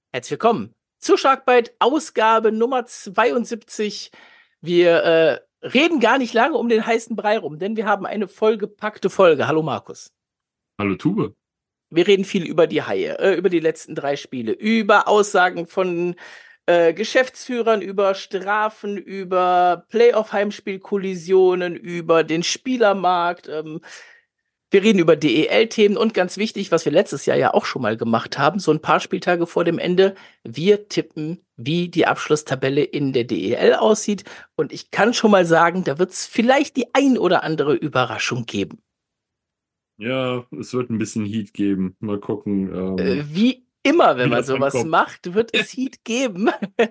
Herzlich willkommen zu Sharkbite, Ausgabe Nummer 72. Wir reden gar nicht lange um den heißen Brei rum, denn wir haben eine vollgepackte Folge. Hallo Markus. Hallo Tube. Wir reden viel über die Haie, über die letzten 3 Spiele, über Aussagen von Geschäftsführern, über Strafen, über Playoff-Heimspielkollisionen, über den Spielermarkt. Wir reden über DEL-Themen und ganz wichtig, was wir letztes Jahr ja auch schon mal gemacht haben, so ein paar Spieltage vor dem Ende, wir tippen, wie die Abschlusstabelle in der DEL aussieht. Und ich kann schon mal sagen, da wird es vielleicht die ein oder andere Überraschung geben. Ja, es wird ein bisschen Heat geben. Mal gucken, Wie immer, wenn wie man das sowas ankommt. macht, wird es Heat geben.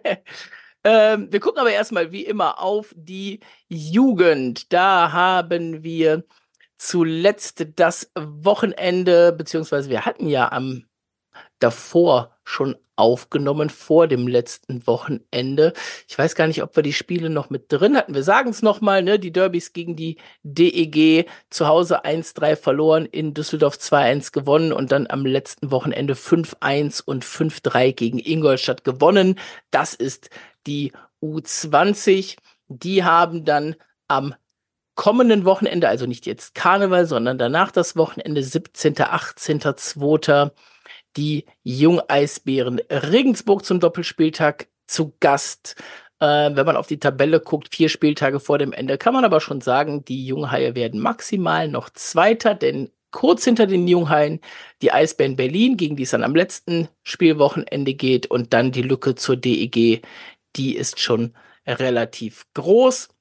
Wir gucken aber erstmal wie immer auf die Jugend. Da haben wir zuletzt das Wochenende, beziehungsweise wir hatten ja am davor schon aufgenommen, vor dem letzten Wochenende. Ich weiß gar nicht, ob wir die Spiele noch mit drin hatten. Wir sagen es nochmal, ne? Die Derbys gegen die DEG zu Hause 1-3 verloren, in Düsseldorf 2-1 gewonnen und dann am letzten Wochenende 5-1 und 5-3 gegen Ingolstadt gewonnen. Das ist die U20. Die haben dann am kommenden Wochenende, also nicht jetzt Karneval, sondern danach das Wochenende, 17., 18., 2., die Jungeisbären Regensburg zum Doppelspieltag zu Gast. Wenn man auf die Tabelle guckt, 4 Spieltage vor dem Ende, kann man aber schon sagen, die Junghaie werden maximal noch Zweiter, denn kurz hinter den Junghaien die Eisbären Berlin, gegen die es dann am letzten Spielwochenende geht, und dann die Lücke zur DEG, die ist schon relativ groß.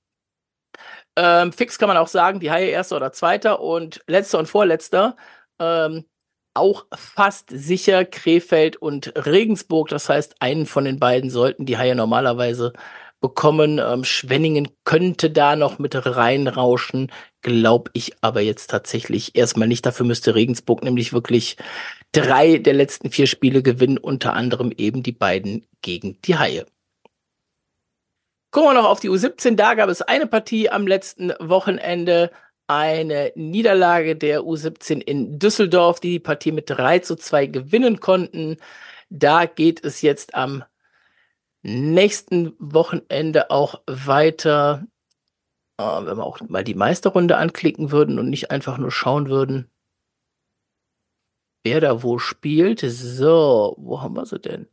Fix kann man auch sagen, die Haie Erster oder Zweiter und Letzter und Vorletzter. Auch fast sicher Krefeld und Regensburg. Das heißt, einen von den beiden sollten die Haie normalerweise bekommen. Schwenningen könnte da noch mit reinrauschen, glaube ich aber jetzt tatsächlich erstmal nicht. Dafür müsste Regensburg nämlich wirklich 3 der letzten 4 Spiele gewinnen, unter anderem eben die beiden gegen die Haie. Gucken wir noch auf die U17. Da gab es eine Partie am letzten Wochenende. Eine Niederlage der U17 in Düsseldorf, die Partie mit 3-2 gewinnen konnten. Da geht es jetzt am nächsten Wochenende auch weiter. Wenn wir auch mal die Meisterrunde anklicken würden und nicht einfach nur schauen würden, wer da wo spielt. So, wo haben wir sie denn?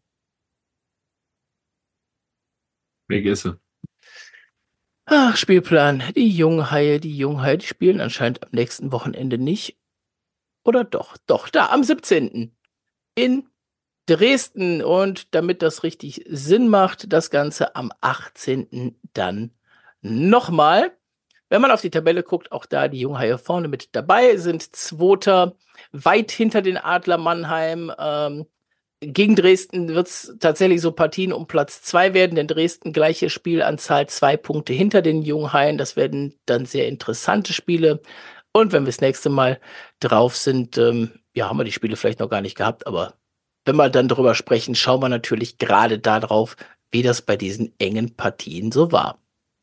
Weg ist sie. Ach, Spielplan. Die Junghaie, die spielen anscheinend am nächsten Wochenende nicht. Oder doch? Doch, da, am 17. in Dresden. Und damit das richtig Sinn macht, das Ganze am 18. dann nochmal. Wenn man auf die Tabelle guckt, auch da die Junghaie vorne mit dabei, sind Zweiter, weit hinter den Adler Mannheim. Gegen Dresden wird es tatsächlich so Partien um Platz 2 werden, denn Dresden gleiche Spielanzahl, 2 Punkte hinter den Junghaien. Das werden dann sehr interessante Spiele. Und wenn wir das nächste Mal drauf sind, ja, haben wir die Spiele vielleicht noch gar nicht gehabt, aber wenn wir dann drüber sprechen, schauen wir natürlich gerade darauf, wie das bei diesen engen Partien so war.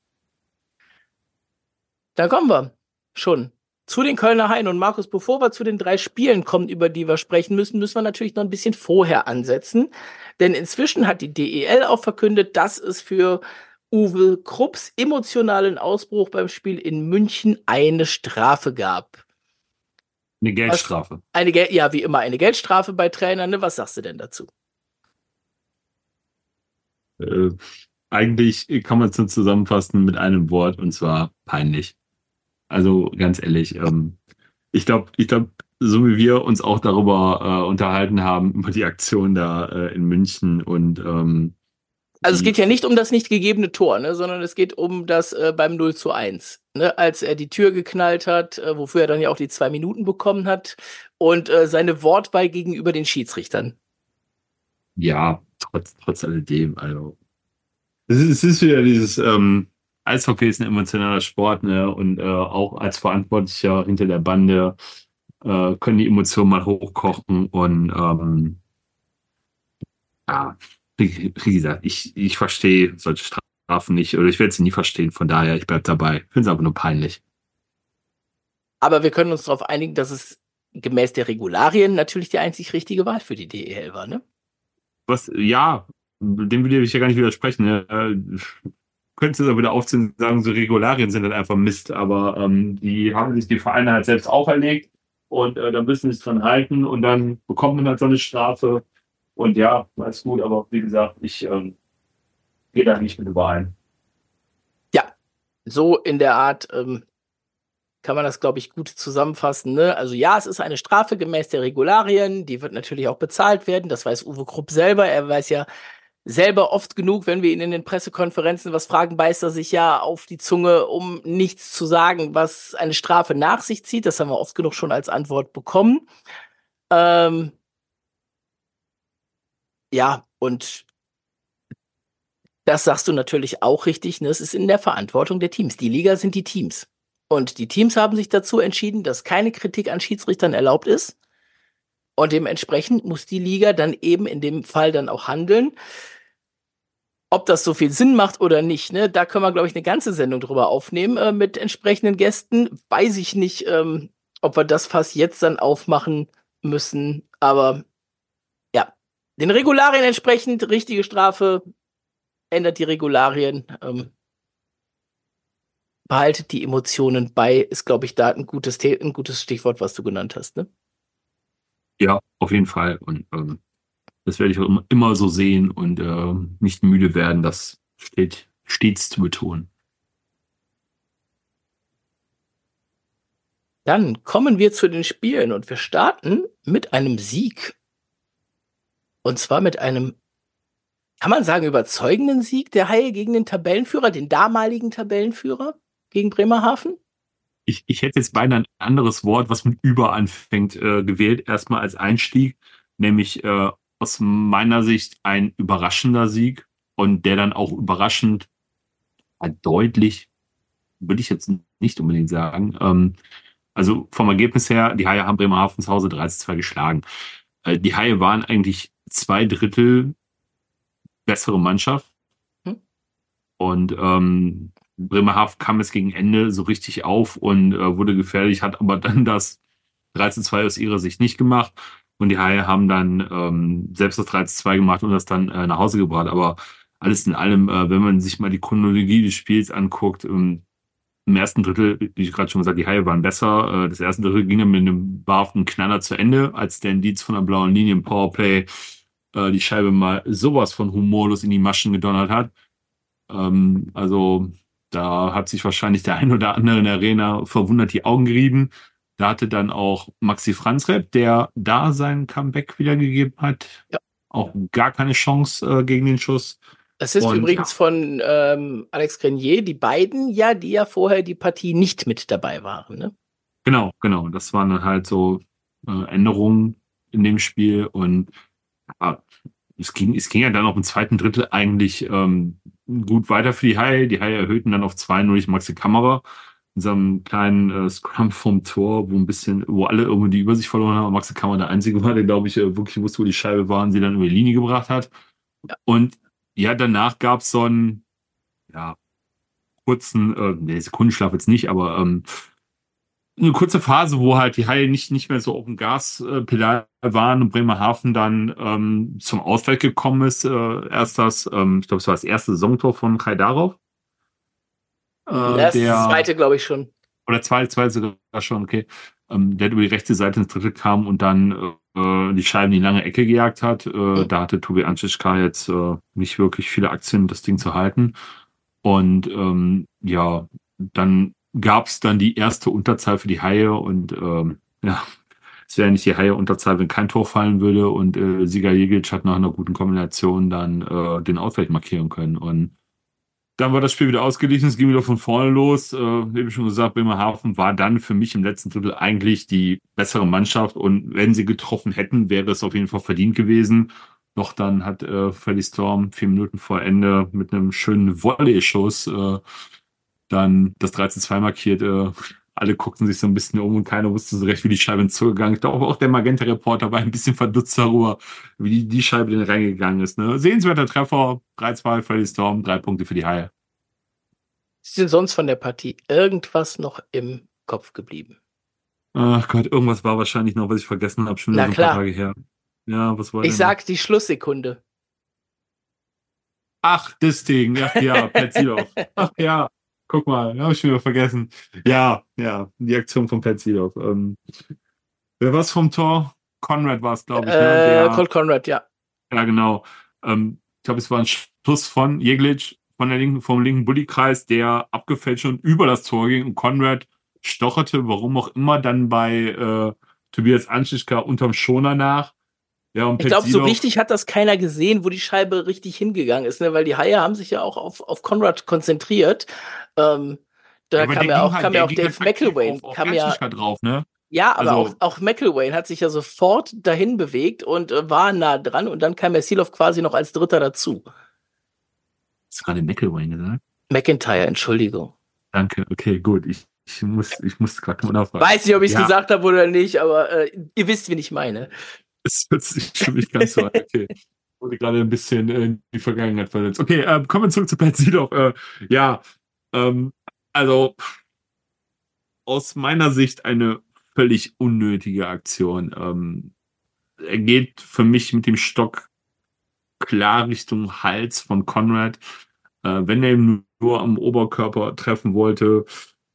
Da kommen wir schon zu den Kölner Haien. Und Markus, bevor wir zu den 3 Spielen kommen, über die wir sprechen müssen, müssen wir natürlich noch ein bisschen vorher ansetzen. Denn inzwischen hat die DEL auch verkündet, dass es für Uwe Krupps emotionalen Ausbruch beim Spiel in München eine Strafe gab. Eine Geldstrafe. Ja, wie immer eine Geldstrafe bei Trainern. Ne? Was sagst du denn dazu? Äh, Eigentlich kann man es nur zusammenfassen mit einem Wort, und zwar peinlich. Also ganz ehrlich, ich glaube, so wie wir uns auch darüber unterhalten haben, über die Aktion da in München und Also es die, geht ja nicht um das nicht gegebene Tor, ne, sondern es geht um das beim 0-1, ne, als er die Tür geknallt hat, wofür er dann ja auch die 2 Minuten bekommen hat, und seine Wortwahl gegenüber den Schiedsrichtern. ja, trotz alledem, also es ist wieder dieses Eishockey ist ein emotionaler Sport, ne? Und auch als Verantwortlicher hinter der Bande können die Emotionen mal hochkochen und ja, wie gesagt, ich verstehe solche Strafen nicht oder ich werde sie nie verstehen, von daher, ich bleibe dabei. Ich finde es aber nur peinlich. Aber wir können uns darauf einigen, dass es gemäß der Regularien natürlich die einzig richtige Wahl für die DEL war, ne? ja, dem will ich ja gar nicht widersprechen. Ne? Könntest du es aber wieder aufziehen und sagen, so Regularien sind halt einfach Mist, aber die haben sich die Vereine halt selbst auferlegt und da müssen sie sich dran halten und dann bekommt man halt so eine Strafe und ja, alles gut, aber wie gesagt, ich gehe da nicht mit überein. Ja, so in der Art kann man das, glaube ich, gut zusammenfassen. Ne? Also ja, es ist eine Strafe gemäß der Regularien, die wird natürlich auch bezahlt werden, das weiß Uwe Krupp selber, er weiß ja selber oft genug, wenn wir ihn in den Pressekonferenzen was fragen, beißt er sich ja auf die Zunge, um nichts zu sagen, was eine Strafe nach sich zieht. Das haben wir oft genug schon als Antwort bekommen. Ähm, ja, und das sagst du natürlich auch richtig. Ne? Es ist in der Verantwortung der Teams. Die Liga sind die Teams. Und die Teams haben sich dazu entschieden, dass keine Kritik an Schiedsrichtern erlaubt ist. Und dementsprechend muss die Liga dann eben in dem Fall dann auch handeln. Ob das so viel Sinn macht oder nicht, ne, da können wir, glaube ich, eine ganze Sendung drüber aufnehmen mit entsprechenden Gästen. Weiß ich nicht, ob wir das Fass jetzt dann aufmachen müssen. Aber ja, den Regularien entsprechend, richtige Strafe, ändert die Regularien, behaltet die Emotionen bei, ist, glaube ich, da ein gutes Stichwort, was du genannt hast, ne? Ja, auf jeden Fall. Und das werde ich auch immer so sehen und nicht müde werden, das stets zu betonen. Dann kommen wir zu den Spielen und wir starten mit einem Sieg. Und zwar mit einem, kann man sagen, überzeugenden Sieg der Haie gegen den Tabellenführer, den damaligen Tabellenführer gegen Bremerhaven? Ich hätte jetzt beinahe ein anderes Wort, was mit über anfängt, gewählt, erstmal als Einstieg, nämlich aus meiner Sicht ein überraschender Sieg und der dann auch überraschend deutlich, würde ich jetzt nicht unbedingt sagen. Also vom Ergebnis her, die Haie haben Bremerhaven zu Hause 3:2 geschlagen. Die Haie waren eigentlich 2/3 bessere Mannschaft Hm? und Bremerhaven kam es gegen Ende so richtig auf und wurde gefährlich, hat aber dann das 3:2 aus ihrer Sicht nicht gemacht. Und die Haie haben dann selbst das 3:2 gemacht und das dann nach Hause gebracht. Aber alles in allem, wenn man sich mal die Chronologie des Spiels anguckt, im ersten Drittel, wie ich gerade schon gesagt, die Haie waren besser. Das erste Drittel ging dann mit einem wahrhaften Knaller zu Ende, als Dan Dietz von der blauen Linie im Powerplay die Scheibe mal sowas von humorlos in die Maschen gedonnert hat. Also da hat sich wahrscheinlich der ein oder andere in der Arena verwundert die Augen gerieben. Da hatte dann auch Maxi Franzreb, der da sein Comeback wiedergegeben hat, Ja. auch gar keine Chance gegen den Schuss. Das ist Und ja, übrigens von Alex Grenier, die beiden, ja, die ja vorher die Partie nicht mit dabei waren, ne? genau. Das waren dann halt so Änderungen in dem Spiel. Und ja, es ging ja dann auch im zweiten Drittel eigentlich gut weiter für die Haie. Die Haie erhöhten dann auf 2:0 durch Maxi Kammerer in so einem kleinen Scrum vom Tor, wo alle irgendwie die Übersicht verloren haben. Maxi Kammerer der Einzige war, der, glaube ich, wirklich wusste, wo die Scheibe war und sie dann über die Linie gebracht hat. Ja. Und ja, danach gab es so einen ja, kurzen, nee, Sekundenschlaf jetzt nicht, aber eine kurze Phase, wo halt die Haie nicht mehr so auf dem Gaspedal waren und Bremerhaven dann zum Ausgleich gekommen ist. Erst ich glaube, es war das erste Saisontor von Khaidarov. Das Der, zweite, glaube ich, schon. oder zweite sogar schon, okay. Der über die rechte Seite ins Drittel kam und dann die Scheiben in die lange Ecke gejagt hat. Hm. Da hatte Tobi Ančička jetzt nicht wirklich viele Aktien, das Ding zu halten. Und ja, dann gab es dann die erste Unterzahl für die Haie und ja, es wäre nicht die Haie-Unterzahl, wenn kein Tor fallen würde und Siga Jegic hat nach einer guten Kombination dann den Ausgleich markieren können. Und dann war das Spiel wieder ausgeglichen, es ging wieder von vorne los. Wie schon gesagt, Bremerhaven war dann für mich im letzten Drittel eigentlich die bessere Mannschaft und wenn sie getroffen hätten, wäre es auf jeden Fall verdient gewesen. Doch dann hat Freddie Storm 4 Minuten vor Ende mit einem schönen Volley-Schuss dann das 3:2 markiert. Alle guckten sich so ein bisschen um und keiner wusste so recht, wie die Scheibe zugegangen ist. Ich glaube, auch der Magenta-Reporter war ein bisschen verdutzt darüber, wie die Scheibe denn reingegangen ist. Ne? Sehenswerter Treffer, 3:2, Freddie Storm, 3 Punkte für die Haie. Ist denn sonst von der Partie irgendwas noch im Kopf geblieben? Ach Gott, irgendwas war wahrscheinlich noch, was ich vergessen habe, schon wieder Na so ein paar klar, Tage her. Ja, was war ich denn noch? sag die Schlusssekunde. Ach, das Ding. Ach ja, Petzilov. Ach ja, guck mal, habe ich schon wieder vergessen. Ja, ja, die Aktion von Petzilov. Wer war's vom Tor? Konrad war es, glaube ich, ne? Colt Conrad, ja. Ja, genau. Ich glaube, es war ein Schuss von Jeglic vom linken Bullykreis, der abgefälscht und über das Tor ging und Konrad stocherte, warum auch immer, dann bei Tobias Anschischka unterm Schoner nach. Ja, und Ich glaube, so Petzilov, richtig hat das keiner gesehen, wo die Scheibe richtig hingegangen ist, ne? Weil die Haie haben sich ja auch auf Conrad konzentriert. Ähm, ja, da aber kam ja der auch ging halt Dave aktiv McIlwain, auf kam ja, Anschischka drauf, ne? ja, aber Also, auch McIlwain hat sich ja sofort dahin bewegt und war nah dran und dann kam Mercilov quasi noch als Dritter dazu. hast du gerade McIlwain gesagt? McIntyre, Entschuldigung. Danke, okay, gut. Ich muss gerade mal nachfragen. Weiß nicht, ob ich es Ja, gesagt habe oder nicht, aber ihr wisst, wen ich meine. es hört sich für mich ganz so an. Okay. Wurde gerade ein bisschen in die Vergangenheit versetzt. Okay, kommen wir zurück zu Petzilov. Ja, ähm, also aus meiner Sicht eine völlig unnötige Aktion. Er geht für mich mit dem Stock klar Richtung Hals von Conrad. Wenn er ihn nur am Oberkörper treffen wollte,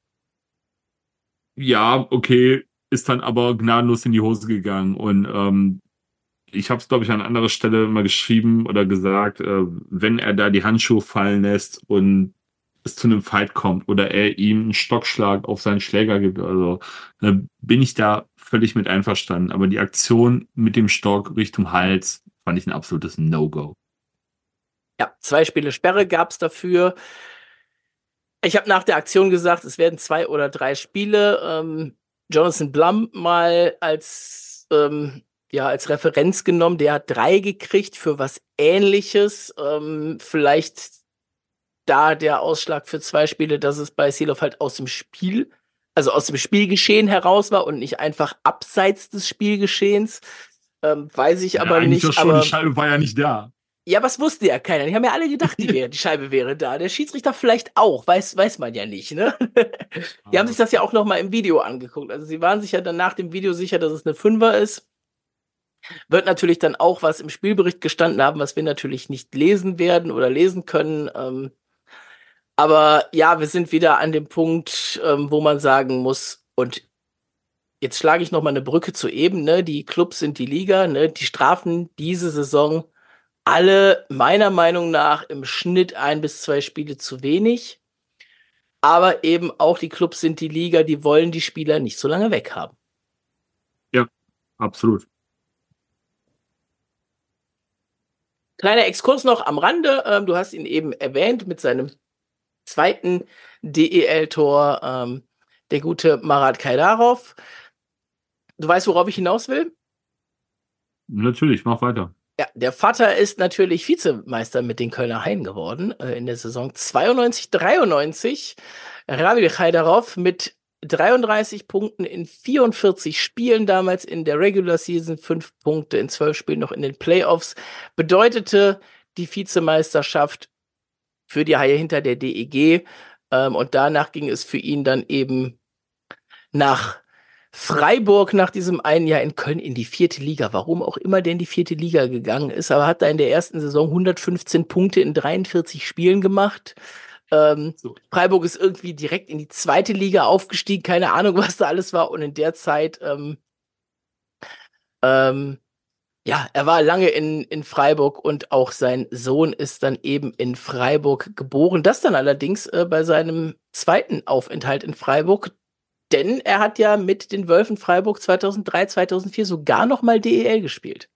ja, okay, ist dann aber gnadenlos in die Hose gegangen. Und ich habe es, glaube ich, an anderer Stelle mal geschrieben oder gesagt, wenn er da die Handschuhe fallen lässt und es zu einem Fight kommt oder er ihm einen Stockschlag auf seinen Schläger gibt, also bin ich da völlig mit einverstanden. Aber die Aktion mit dem Stock Richtung Hals fand ich ein absolutes No-Go. Ja, 2 Spiele Sperre gab es dafür. Ich habe nach der Aktion gesagt, es werden 2 oder 3 Spiele. Jonathan Blum mal als Referenz genommen. Der hat 3 gekriegt für was Ähnliches. Vielleicht da der Ausschlag für 2 Spiele, dass es bei Seeloff halt also aus dem Spielgeschehen heraus war und nicht einfach abseits des Spielgeschehens. Weiß ich Ja, aber eigentlich doch nicht, schon, die aber Scheibe war ja nicht da. ja, was wusste ja keiner. Die haben ja alle gedacht, die Scheibe wäre da. Der Schiedsrichter vielleicht auch, weiß man ja nicht, ne? Die haben sich das ja auch noch mal im Video angeguckt. Also sie waren sich ja dann nach dem Video sicher, dass es eine Fünfer ist. Wird natürlich dann auch was im Spielbericht gestanden haben, was wir natürlich nicht lesen werden oder lesen können. Aber ja, wir sind wieder an dem Punkt, wo man sagen muss, und jetzt schlage ich noch mal eine Brücke zu eben, ne? Die Clubs sind die Liga, ne? Die Strafen diese Saison alle meiner Meinung nach im Schnitt 1 bis 2 Spiele zu wenig. Aber eben auch die Clubs sind die Liga, die wollen die Spieler nicht so lange weghaben. Ja, absolut. Kleiner Exkurs noch am Rande. Du hast ihn eben erwähnt mit seinem zweiten DEL-Tor, der gute Marat Kaidarov. Du weißt, worauf ich hinaus will? Natürlich, mach weiter. Ja, der Vater ist natürlich Vizemeister mit den Kölner Haien geworden in der Saison 92/93. Ravil Kaidarov mit 33 Punkten in 44 Spielen damals in der Regular Season, 5 Punkte in 12 Spielen noch in den Playoffs, bedeutete die Vizemeisterschaft für die Haie hinter der DEG. Und danach ging es für ihn dann eben nach Freiburg nach diesem einen Jahr in Köln in die 4. Liga. Warum auch immer der in die 4. Liga gegangen ist, aber hat da in der ersten Saison 115 Punkte in 43 Spielen gemacht. So. Freiburg ist irgendwie direkt in die 2. Liga aufgestiegen, keine Ahnung, was da alles war. Und in der Zeit, ja, er war lange in Freiburg und auch sein Sohn ist dann eben in Freiburg geboren. Das dann allerdings bei seinem zweiten Aufenthalt in Freiburg. Denn er hat ja mit den Wölfen Freiburg 2003, 2004 sogar noch mal DEL gespielt.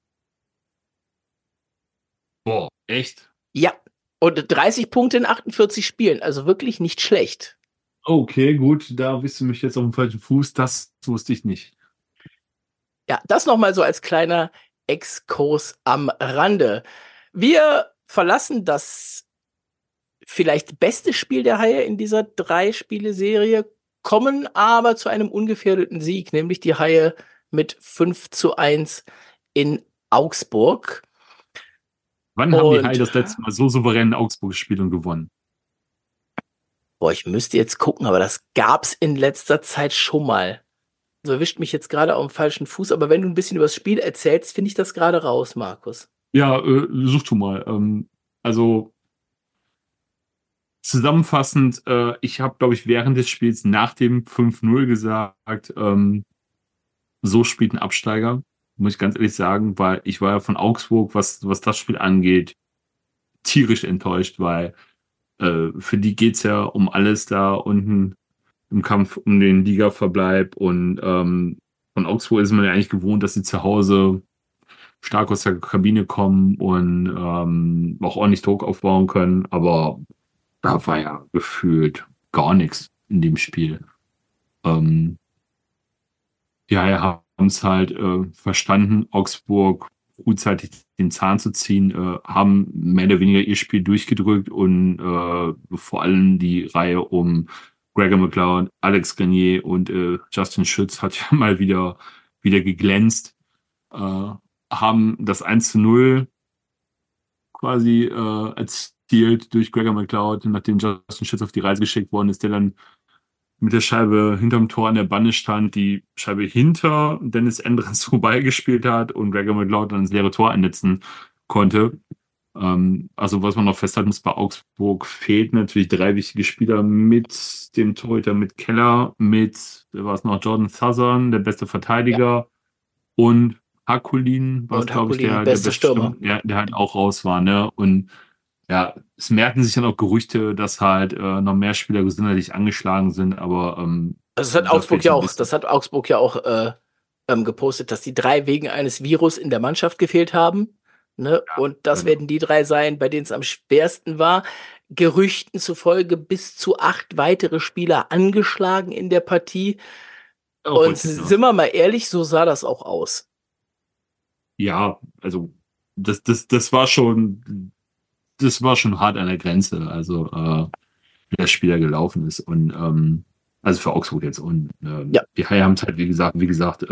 Boah, echt? Ja, und 30 Punkte in 48 Spielen, also wirklich nicht schlecht. Okay, gut, da bist du mich jetzt auf dem falschen Fuß. Das wusste ich nicht. Ja, das noch mal so als kleiner Exkurs am Rande. Wir verlassen das vielleicht beste Spiel der Haie in dieser 3-Spiele-Serie, kommen aber zu einem ungefährdeten Sieg, nämlich die Haie mit 5:1 in Augsburg. Wann haben die Haie Und das letzte Mal so souverän in Augsburg gespielt und gewonnen? boah, ich müsste jetzt gucken, aber das gab's in letzter Zeit schon mal. So erwischt mich jetzt gerade auf dem falschen Fuß, aber wenn du ein bisschen über das Spiel erzählst, finde ich das gerade raus, Markus. Ja, such du mal. Also zusammenfassend, ich habe, glaube ich, während des Spiels nach dem 5-0 gesagt, so spielt ein Absteiger, muss ich ganz ehrlich sagen, weil ich war ja von Augsburg, was das Spiel angeht, tierisch enttäuscht, weil für die geht's ja um alles da unten im Kampf um den Ligaverbleib und von Augsburg ist man ja eigentlich gewohnt, dass sie zu Hause stark aus der Kabine kommen und auch ordentlich Druck aufbauen können, aber da war ja gefühlt gar nichts in dem Spiel. Ähm, ja, wir haben es halt verstanden, Augsburg frühzeitig den Zahn zu ziehen, haben mehr oder weniger ihr Spiel durchgedrückt und vor allem die Reihe um Gregor McLeod, Alex Grenier und Justin Schütz hat ja mal wieder geglänzt, haben das 1:0 quasi erzielt durch Gregor McLeod, nachdem Justin Schütz auf die Reise geschickt worden ist, der dann mit der Scheibe hinterm Tor an der Bande stand, die Scheibe hinter Dennis Endrens vorbeigespielt hat und Gregor McLeod dann ins leere Tor einnetzen konnte. Also was man noch festhalten muss, bei Augsburg fehlt natürlich drei wichtige Spieler mit dem Torhüter, mit Keller, mit, wer war es noch, Jordan Southern, der beste Ja. Verteidiger und Hakulin war es, Und glaube ich, Hakulin, der bester beste Stürmer, Stürmer. der halt auch raus war, ne? Und ja, es merken sich dann auch Gerüchte, dass halt noch mehr Spieler gesundheitlich angeschlagen sind, aber Also da fehlt so ein bisschen. Das hat Augsburg ja auch gepostet, dass die drei wegen eines Virus in der Mannschaft gefehlt haben. Ne? Ja, Und das genau. werden die drei sein, bei denen es am schwersten war. Gerüchten zufolge bis zu 8 weitere Spieler angeschlagen in der Partie. Auch Und richtig, ne? sind wir mal ehrlich, so sah das auch aus. Ja, also das war schon hart an der Grenze, also wie der Spieler gelaufen ist und also für Augsburg jetzt und Ja, die Haie haben es halt wie gesagt,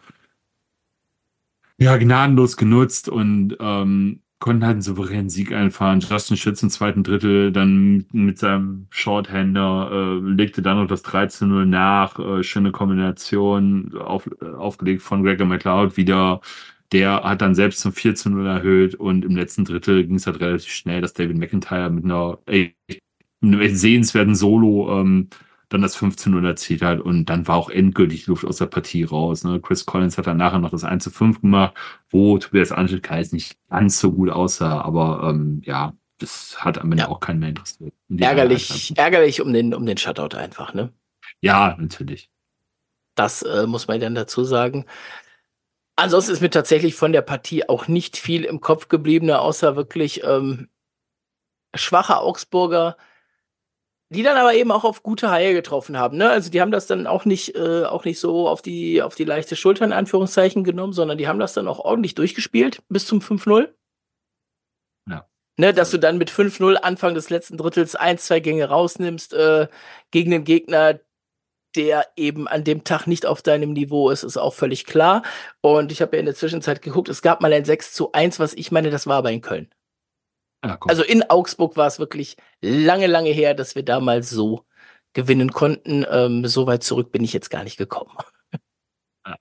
ja, gnadenlos genutzt und konnten halt einen souveränen Sieg einfahren. Justin Schütz im zweiten Drittel dann mit seinem Shorthander legte dann noch das 13:0 nach. Schöne Kombination aufgelegt von Gregor McLeod wieder. Der hat dann selbst zum 14:0 erhöht und im letzten Drittel ging es halt relativ schnell, dass David McIntyre mit einem echt sehenswerten Solo dann das 15:0 erzielt hat und dann war auch endgültig Luft aus der Partie raus. Ne? Chris Collins hat dann nachher noch das 1:5 gemacht, wo Tobias Angelkais nicht ganz so gut aussah, aber ja, das hat am Ende ja. auch keinen mehr interessiert. Und die Haie halt einfach. Ärgerlich um den Shutout einfach, ne? Ja, natürlich. Das muss man dann dazu sagen. Ansonsten ist mir tatsächlich von der Partie auch nicht viel im Kopf geblieben, ne, außer wirklich schwache Augsburger, die dann aber eben auch auf gute Haie getroffen haben. Ne? Also die haben das dann auch nicht so auf die leichte Schulter in Anführungszeichen genommen, sondern die haben das dann auch ordentlich durchgespielt bis zum 5:0. Ja, Ne, dass du absolut. dann mit 5:0 Anfang des letzten Drittels ein, zwei Gänge rausnimmst gegen den Gegner, der eben an dem Tag nicht auf deinem Niveau ist, ist auch völlig klar. Und ich habe ja in der Zwischenzeit geguckt, es gab mal ein 6:1, was ich meine, das war aber in Köln. Ja, komm. Also in Augsburg war es wirklich lange, lange her, dass wir da mal so gewinnen konnten. So weit zurück bin ich jetzt gar nicht gekommen. Ja.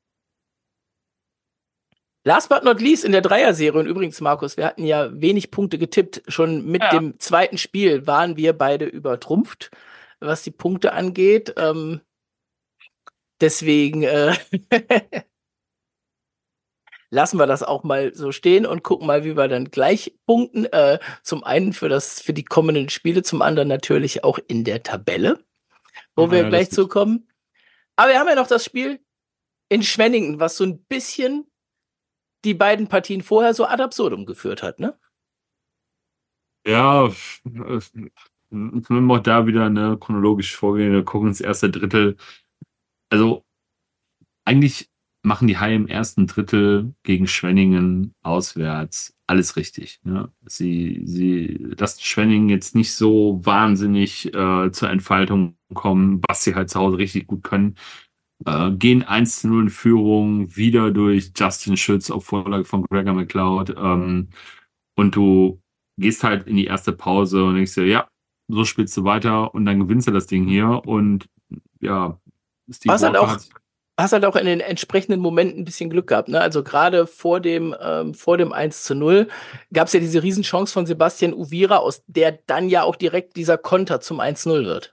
Last but not least in der Dreier-Serie, und übrigens, Markus, wir hatten ja wenig Punkte getippt. Schon mit Ja. dem zweiten Spiel waren wir beide übertrumpft, was die Punkte angeht. Deswegen lassen wir das auch mal so stehen und gucken mal, wie wir dann gleich punkten. Zum einen für die kommenden Spiele, zum anderen natürlich auch in der Tabelle, wo wir Ja, gleich das ist. zukommen. Aber wir haben ja noch das Spiel in Schwenningen, was so ein bisschen die beiden Partien vorher so ad absurdum geführt hat, ne? Ja, wenn wir auch da wieder chronologisch vorgehen, wir gucken ins erste Drittel. Also eigentlich machen die Haie im ersten Drittel gegen Schwenningen auswärts alles richtig. Ne? Sie lassen Schwenningen jetzt nicht so wahnsinnig zur Entfaltung kommen, was sie halt zu Hause richtig gut können. Gehen 1:0 in Führung, wieder durch Justin Schütz auf Vorlage von Gregor McLeod. Und du gehst halt in die erste Pause und denkst dir, ja, so spielst du weiter und dann gewinnst du das Ding hier. Und ja, Steve Was halt Walker auch hat. hast halt auch in den entsprechenden Momenten ein bisschen Glück gehabt, ne? Also gerade vor dem 1:0 gab es ja diese Riesenchance von Sebastian Uvira, aus der dann ja auch direkt dieser Konter zum 1:0 wird.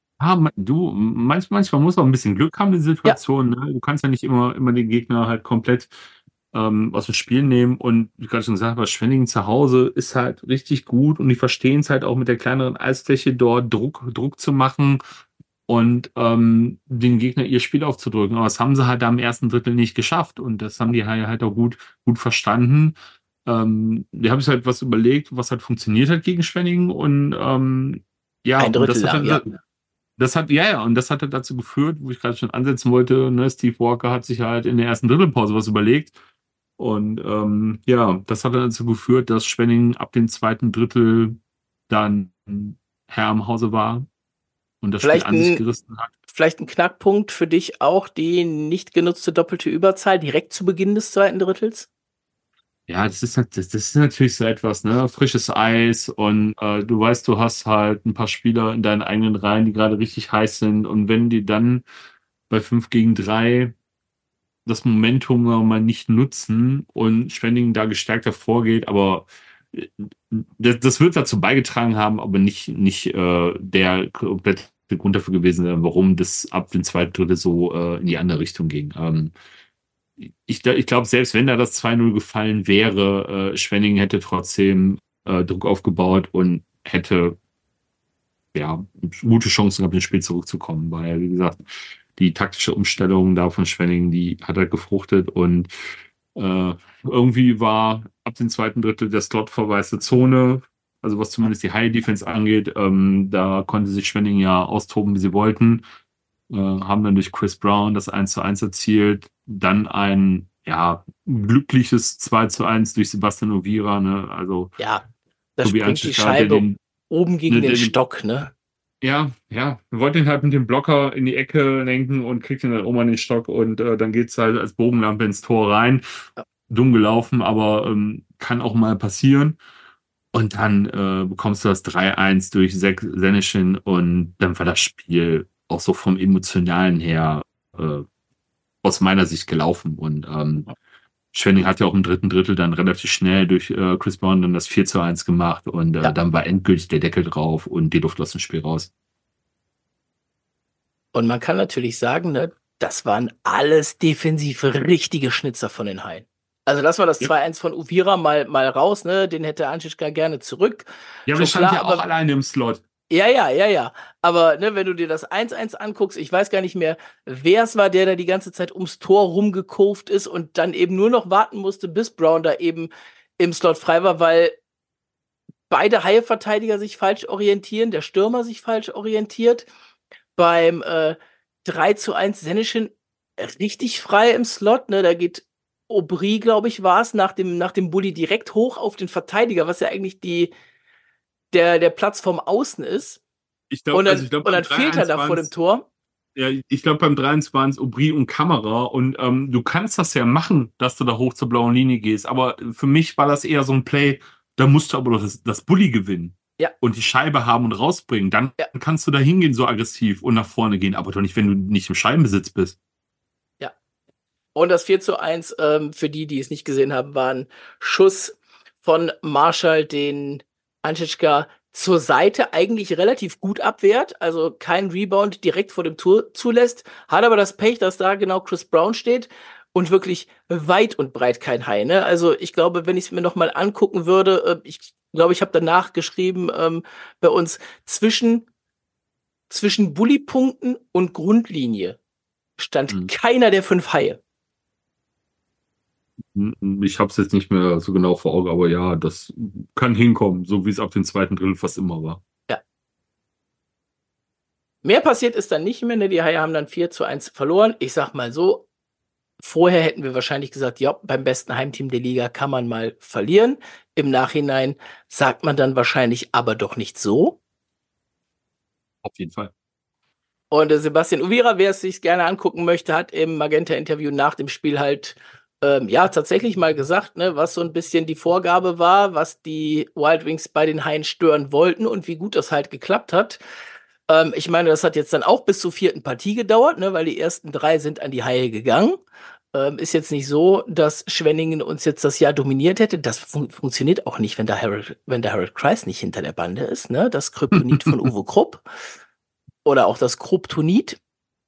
Manchmal muss man ein bisschen Glück haben in Ja, Situationen. Ne? Du kannst ja nicht immer den Gegner halt komplett aus dem Spiel nehmen. Und wie gerade schon gesagt habe, Schwenningen zu Hause ist halt richtig gut und die verstehen es halt auch mit der kleineren Eisfläche dort Druck zu machen und den Gegner ihr Spiel aufzudrücken. Aber das haben sie halt da im ersten Drittel nicht geschafft und das haben die halt auch gut verstanden. Die haben sich halt was überlegt, was halt funktioniert hat gegen Schwenningen und ja, ein und Drittel lang, ja. und das hat halt dazu geführt, wo ich gerade schon ansetzen wollte, ne, Steve Walker hat sich halt in der ersten Drittelpause was überlegt. Und ja, das hat dann dazu geführt, dass Schwenningen ab dem zweiten Drittel dann Herr im Hause war und das Spiel Vielleicht an sich ein, gerissen hat. vielleicht ein Knackpunkt für dich auch, die nicht genutzte doppelte Überzahl direkt zu Beginn des zweiten Drittels? Ja, das ist natürlich so etwas, ne? Frisches Eis und du weißt, du hast halt ein paar Spieler in deinen eigenen Reihen, die gerade richtig heiß sind. Und wenn die dann bei 5 gegen 3 das Momentum mal nicht nutzen und Schwenningen da gestärkt hervorgeht, aber das wird dazu beigetragen haben, aber nicht der komplette Grund dafür gewesen sein, warum das ab dem zweiten Drittel so in die andere Richtung ging. Ich glaube, selbst wenn da das 2:0 gefallen wäre, Schwenningen hätte trotzdem Druck aufgebaut und hätte ja gute Chancen gehabt, ins Spiel zurückzukommen, weil, wie gesagt, die taktische Umstellung da von Schwenningen, die hat halt gefruchtet und irgendwie war ab dem zweiten Drittel der Slot verwaiste Zone, also was zumindest die High Defense angeht, da konnte sich Schwenningen ja austoben, wie sie wollten, haben dann durch Chris Brown das 1:1 erzielt, dann ein ja, glückliches 2:1 durch Sebastian Ovira, ne? Also Ja, da Tobi springt die Anschütter, der Scheibe den, oben gegen ne, den der den Stock, ne? ja, wir wollten ihn halt mit dem Blocker in die Ecke lenken und kriegt ihn dann oben an den Stock und dann geht's halt als Bogenlampe ins Tor rein. Dumm gelaufen, aber kann auch mal passieren. Und dann bekommst du das 3:1 durch Seneschin und dann war das Spiel auch so vom Emotionalen her äh, aus meiner Sicht gelaufen. Und Schwenning hat ja auch im dritten Drittel dann relativ schnell durch Chris Brown dann das 4:1 gemacht und Ja. dann war endgültig der Deckel drauf und die Luft aus dem Spiel raus. Und man kann natürlich sagen, ne, das waren alles defensiv richtige Schnitzer von den Haien. Also lassen wir das Ja, 2:1 von Uvira mal raus, ne? Den hätte Anschitschka gerne zurück. ja, aber der Schon stand klar, ja auch aber alleine im Slot. ja. Aber ne, wenn du dir das 1:1 anguckst, ich weiß gar nicht mehr, wer es war, der da die ganze Zeit ums Tor rumgekurvt ist und dann eben nur noch warten musste, bis Brown da eben im Slot frei war, weil beide Haie-Verteidiger sich falsch orientieren, der Stürmer sich falsch orientiert. Beim 3:1 Seneschin richtig frei im Slot, ne? Da geht Aubry, glaube ich, war es, nach dem Bully direkt hoch auf den Verteidiger, was ja eigentlich der Platz vom Außen ist. Ich glaube, Und beim dann fehlt er 3:1 da vor waren dem es, Tor. ja, ich glaube, beim 3:1 waren es Aubry und Kamera und du kannst das ja machen, dass du da hoch zur blauen Linie gehst, aber für mich war das eher so ein Play, da musst du aber doch das Bully gewinnen Ja, und die Scheibe haben und rausbringen. Dann ja, kannst du da hingehen, so aggressiv und nach vorne gehen, aber doch nicht, wenn du nicht im Scheibenbesitz bist. ja. Und das 4:1, für die, die es nicht gesehen haben, war ein Schuss von Marschall, den Anschitschka zur Seite eigentlich relativ gut abwehrt, also kein Rebound direkt vor dem Tor zulässt, hat aber das Pech, dass da genau Chris Brown steht und wirklich weit und breit kein Hai. Ne? Also ich glaube, wenn ich es mir nochmal angucken würde, ich glaube, ich habe danach geschrieben, bei uns zwischen Bullypunkten und Grundlinie stand Hm. keiner der 5 Haie. Ich habe es jetzt nicht mehr so genau vor Augen, aber ja, das kann hinkommen, so wie es ab dem zweiten Drittel fast immer war. Ja. Mehr passiert ist dann nicht mehr, ne? Die Haie haben dann 4:1 verloren. Ich sag mal so, vorher hätten wir wahrscheinlich gesagt, ja, beim besten Heimteam der Liga kann man mal verlieren. Im Nachhinein sagt man dann wahrscheinlich aber doch nicht so. Auf jeden Fall. Und Sebastian Uvira, wer es sich gerne angucken möchte, hat im Magenta-Interview nach dem Spiel halt ja tatsächlich mal gesagt, ne, was so ein bisschen die Vorgabe war, was die Wild Wings bei den Haien stören wollten und wie gut das halt geklappt hat. Ich meine, das hat jetzt dann auch bis zur vierten Partie gedauert, ne, weil die ersten 3 sind an die Haie gegangen. Ist jetzt nicht so, dass Schwenningen uns jetzt das Jahr dominiert hätte. Das funktioniert auch nicht, wenn der Harold Kreis nicht hinter der Bande ist, ne? Das Kryptonit von Uwe Krupp. Oder auch das Kryptonit.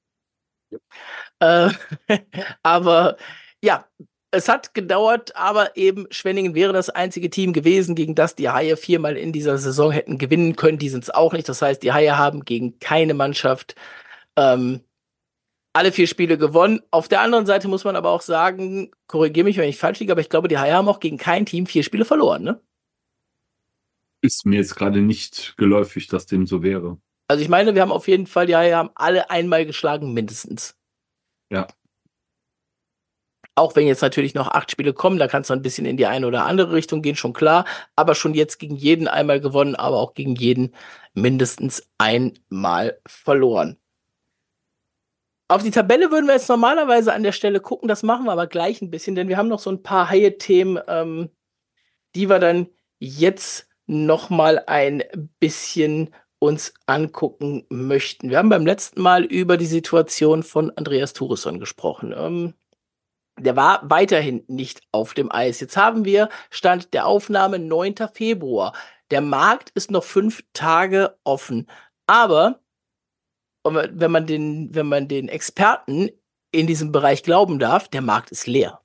Äh, aber ja, es hat gedauert, aber eben Schwenningen wäre das einzige Team gewesen, gegen das die Haie 4-mal in dieser Saison hätten gewinnen können. Die sind es auch nicht. Das heißt, die Haie haben gegen keine Mannschaft ähm, alle 4 Spiele gewonnen. Auf der anderen Seite muss man aber auch sagen, korrigiere mich, wenn ich falsch liege, aber ich glaube, die Haie haben auch gegen kein Team 4 Spiele verloren, ne? Ist mir jetzt gerade nicht geläufig, dass dem so wäre. Also ich meine, wir haben auf jeden Fall, die Haie haben alle einmal geschlagen, mindestens. Ja. Auch wenn jetzt natürlich noch 8 Spiele kommen, da kann es noch ein bisschen in die eine oder andere Richtung gehen, schon klar. Aber schon jetzt gegen jeden einmal gewonnen, aber auch gegen jeden mindestens einmal verloren. Auf die Tabelle würden wir jetzt normalerweise an der Stelle gucken, das machen wir aber gleich ein bisschen, denn wir haben noch so ein paar Haie-Themen, die wir dann jetzt noch mal ein bisschen uns angucken möchten. Wir haben beim letzten Mal über die Situation von Andreas Thuresson gesprochen. Der war weiterhin nicht auf dem Eis. Jetzt haben wir, Stand der Aufnahme, 9. Februar. Der Markt ist noch 5 Tage offen. Aber wenn man den Experten in diesem Bereich glauben darf, der Markt ist leer.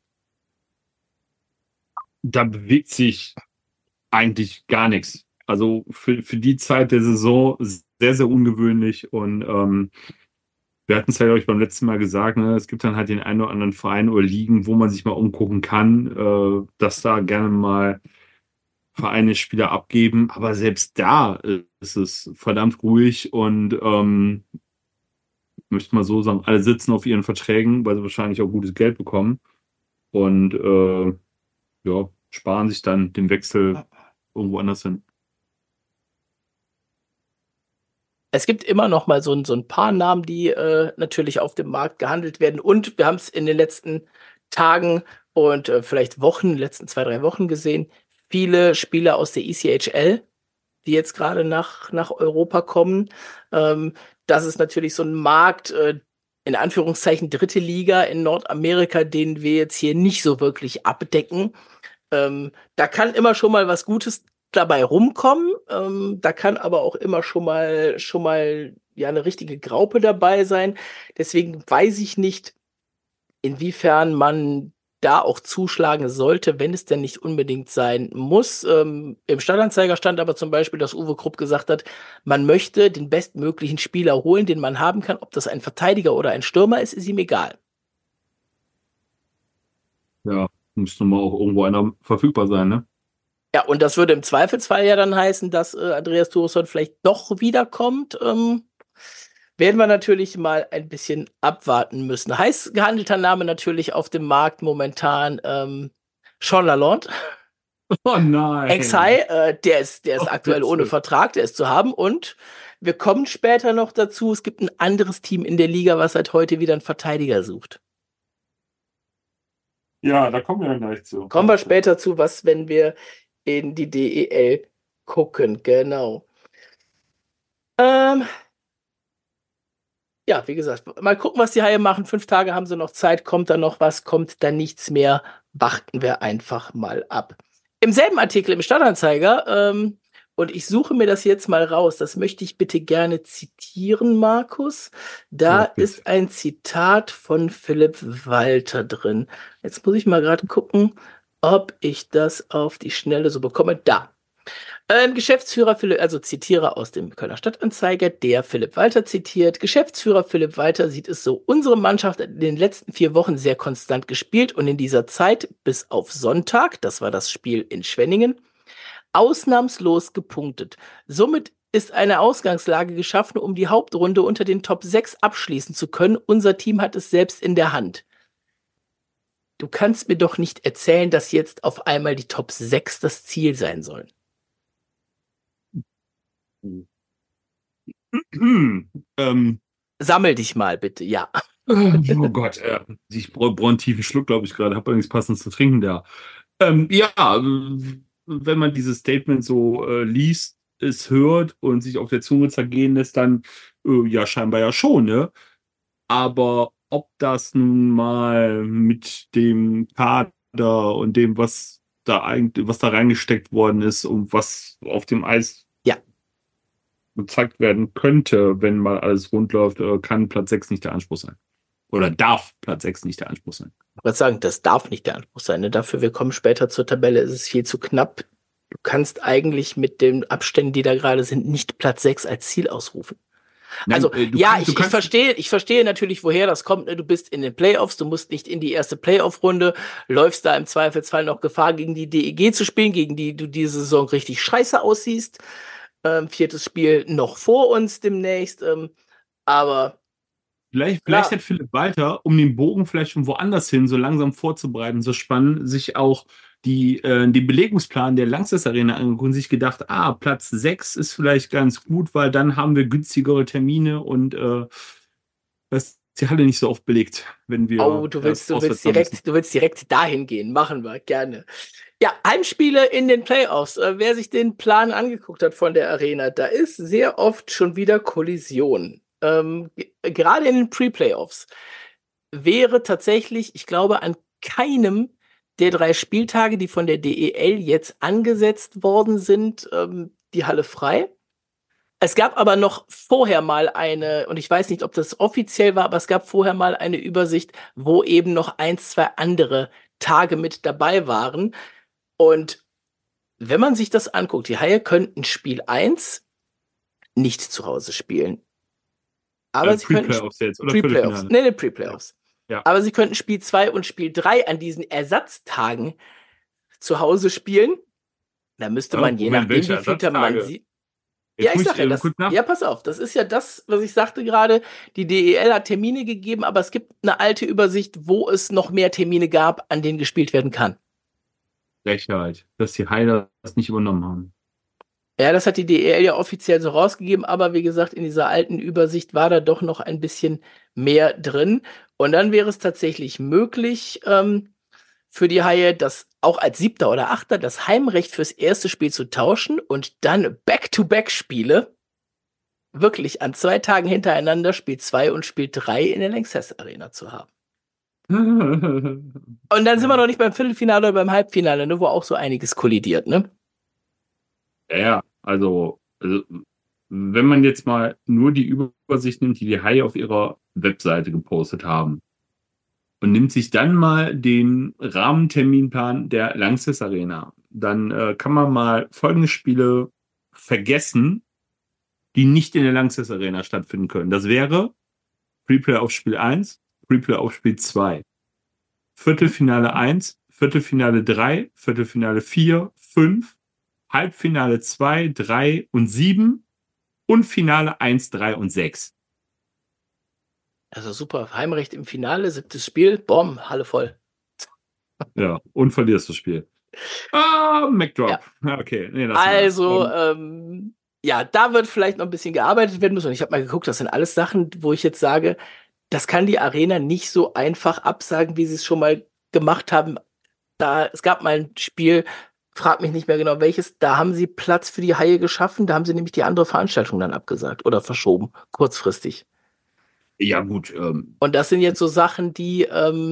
Da bewegt sich eigentlich gar nichts. Also für die Zeit der Saison sehr, sehr ungewöhnlich. Und wir hatten es ja, glaube ich, beim letzten Mal gesagt, ne, es gibt dann halt den einen oder anderen Verein oder Ligen, wo man sich mal umgucken kann, dass da gerne mal Vereine Spieler abgeben. Aber selbst da ist es verdammt ruhig und möchte mal so sagen, alle sitzen auf ihren Verträgen, weil sie wahrscheinlich auch gutes Geld bekommen und ja, sparen sich dann den Wechsel irgendwo anders hin. Es gibt immer noch mal so ein paar Namen, die natürlich auf dem Markt gehandelt werden. Und wir haben es in den letzten Tagen und vielleicht Wochen, letzten 2, 3 Wochen gesehen. Viele Spieler aus der ECHL, die jetzt gerade nach Europa kommen. Das ist natürlich so ein Markt, in Anführungszeichen dritte Liga in Nordamerika, den wir jetzt hier nicht so wirklich abdecken. Da kann immer schon mal was Gutes dabei rumkommen. Da kann aber auch immer schon mal ja eine richtige Graupe dabei sein. Deswegen weiß ich nicht, inwiefern man da auch zuschlagen sollte, wenn es denn nicht unbedingt sein muss. Im Stadtanzeiger stand aber zum Beispiel, dass Uwe Krupp gesagt hat, man möchte den bestmöglichen Spieler holen, den man haben kann. Ob das ein Verteidiger oder ein Stürmer ist, ist ihm egal. Ja, muss nun mal auch irgendwo einer verfügbar sein, ne? Ja, und das würde im Zweifelsfall ja dann heißen, dass Andreas Thuresson vielleicht doch wiederkommt. Werden wir natürlich mal ein bisschen abwarten müssen. Heiß gehandelter Name natürlich auf dem Markt momentan Sean Lalonde. Oh nein. Ex-High, der ist Oh, aktuell ohne Vertrag, der ist zu haben. Und wir kommen später noch dazu, es gibt ein anderes Team in der Liga, was seit heute wieder einen Verteidiger sucht. Ja, da kommen wir dann gleich zu. Kommen wir später zu, was, wenn wir in die DEL gucken, genau. Ja, wie gesagt, mal gucken, was die Haie machen. 5 Tage haben sie noch Zeit. Kommt da noch was? Kommt da nichts mehr? Warten wir einfach mal ab. Im selben Artikel im Stadtanzeiger, und ich suche mir das jetzt mal raus, das möchte ich bitte gerne zitieren, Markus. Da Ja, ist ein Zitat von Philipp Walter drin. Jetzt muss ich mal gerade gucken, ob ich das auf die Schnelle so bekomme. Da. Geschäftsführer Philipp, also zitiere aus dem Kölner Stadtanzeiger, der Philipp Walter zitiert. Geschäftsführer Philipp Walter sieht es so: Unsere Mannschaft hat in den letzten 4 Wochen sehr konstant gespielt und in dieser Zeit bis auf Sonntag, das war das Spiel in Schwenningen, ausnahmslos gepunktet. Somit ist eine Ausgangslage geschaffen, um die Hauptrunde unter den Top 6 abschließen zu können. Unser Team hat es selbst in der Hand. Du kannst mir doch nicht erzählen, dass jetzt auf einmal die Top 6 das Ziel sein sollen. Sammel dich mal bitte, ja. Oh Gott, ich brauche einen tiefen Schluck, glaube ich, gerade. Habe übrigens passend zu trinken da. Ja, wenn man dieses Statement so liest, es hört und sich auf der Zunge zergehen lässt, dann ja scheinbar ja schon, ne? Aber ob das nun mal mit dem Kader und dem, was da reingesteckt worden ist und was auf dem Eis Ja. gezeigt werden könnte, wenn mal alles rund läuft, kann Platz 6 nicht der Anspruch sein. Oder darf Platz 6 nicht der Anspruch sein. Ich würde sagen, das darf nicht der Anspruch sein. Ne? Dafür, wir kommen später zur Tabelle, ist es viel zu knapp. Du kannst eigentlich mit den Abständen, die da gerade sind, nicht Platz 6 als Ziel ausrufen. Nein, Also, ja, ich verstehe natürlich, woher das kommt. Ne? Du bist in den Playoffs, du musst nicht in die erste Playoff-Runde, läufst da im Zweifelsfall noch Gefahr, gegen die DEG zu spielen, gegen die du diese Saison richtig scheiße aussiehst. 4. Spiel noch vor uns demnächst. Aber Vielleicht klar, hat Philipp Walter, um den Bogen vielleicht schon woanders hin so langsam vorzubereiten, so spannend, sich auch den Belegungsplan der Lanxess Arena angeguckt und sich gedacht, Platz 6 ist vielleicht ganz gut, weil dann haben wir günstigere Termine und das ist die Halle nicht so oft belegt, wenn oh, wir du erst willst, du auswärts willst fahren müssen. direkt, du willst direkt dahin gehen. Machen wir, gerne. Ja, Heimspiele in den Playoffs. Wer sich den Plan angeguckt hat von der Arena, da ist sehr oft schon wieder Kollision. Gerade in den Pre-Playoffs wäre tatsächlich, ich glaube, an keinem der 3 Spieltage, die von der DEL jetzt angesetzt worden sind, die Halle frei. Es gab aber noch vorher mal eine, und ich weiß nicht, ob das offiziell war, aber es gab vorher mal eine Übersicht, wo eben noch 1, 2 andere Tage mit dabei waren. Und wenn man sich das anguckt, die Haie könnten Spiel 1 nicht zu Hause spielen. Aber sie könnten Pre-Playoffs jetzt oder Pre-Playoffs, Viertelfinale? nee, Ja. Pre-Playoffs. Ja. Aber sie könnten Spiel 2 und Spiel 3 an diesen Ersatztagen zu Hause spielen. Da müsste man, je Moment, nachdem, welche wie viel man Ersatztage? sieht. Ja, Jetzt ich muss sag ich ja das. kurz nach. Ja, pass auf. Das ist ja das, was ich sagte gerade. Die DEL hat Termine gegeben, aber es gibt eine alte Übersicht, wo es noch mehr Termine gab, an denen gespielt werden kann. Frechheit, dass die Haie das nicht übernommen haben. Ja, das hat die DEL ja offiziell so rausgegeben, aber wie gesagt, in dieser alten Übersicht war da doch noch ein bisschen mehr drin. Und dann wäre es tatsächlich möglich, für die Haie, das auch als 7. oder 8. das Heimrecht fürs erste Spiel zu tauschen und dann Back-to-Back-Spiele wirklich an 2 Tagen hintereinander Spiel 2 und Spiel 3 in der Lanxess Arena zu haben. Und dann sind wir Ja. noch nicht beim Viertelfinale oder beim Halbfinale, ne, wo auch so einiges kollidiert, ne? Ja, also, wenn man jetzt mal nur die Übersicht nimmt, die die Haie auf ihrer Webseite gepostet haben und nimmt sich dann mal den Rahmenterminplan der Lanxess Arena, dann kann man mal folgende Spiele vergessen, die nicht in der Lanxess Arena stattfinden können. Das wäre Preplay auf Spiel 1, Preplay auf Spiel 2, Viertelfinale 1, Viertelfinale 3, Viertelfinale 4, 5, Halbfinale 2, 3 und 7 und Finale 1, 3 und 6. Also super, Heimrecht im Finale, 7. Spiel, Bom, Halle voll. Ja, und verlierst das Spiel. Ja, McDrop. Ja, okay, nee, lassen wir das. also, ja, da wird vielleicht noch ein bisschen gearbeitet werden müssen. Und ich habe mal geguckt, das sind alles Sachen, wo ich jetzt sage, das kann die Arena nicht so einfach absagen, wie sie es schon mal gemacht haben. Es gab mal ein Spiel, frag mich nicht mehr genau welches, da haben sie Platz für die Haie geschaffen, da haben sie nämlich die andere Veranstaltung dann abgesagt oder verschoben, kurzfristig. Ja, gut. Und das sind jetzt so Sachen, die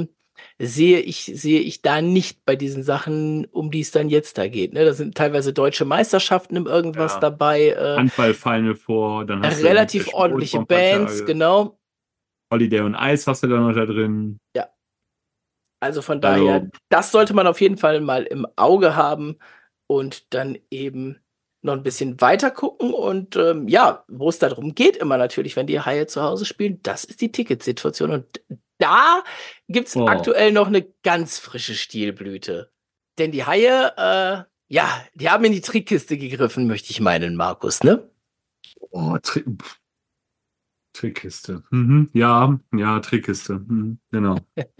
sehe ich da nicht bei diesen Sachen, um die es dann jetzt da geht. Ne? Da sind teilweise deutsche Meisterschaften im irgendwas Ja, dabei, Handball-Final vor, dann hast du relativ Depeche Mode ordentliche vor ein paar Bands, Tage. genau. Holiday on Ice hast du da noch da drin. Ja, also von Also, daher, das sollte man auf jeden Fall mal im Auge haben und dann eben noch ein bisschen weiter gucken. Und ja, wo es darum geht, immer natürlich, wenn die Haie zu Hause spielen, das ist die Ticketsituation. Und da gibt es oh, aktuell noch eine ganz frische Stilblüte. Denn die Haie, ja, die haben in die Trickkiste gegriffen, möchte ich meinen, Markus, ne? oh, Trickkiste. Mhm. Ja, ja, Trickkiste. Mhm. Genau.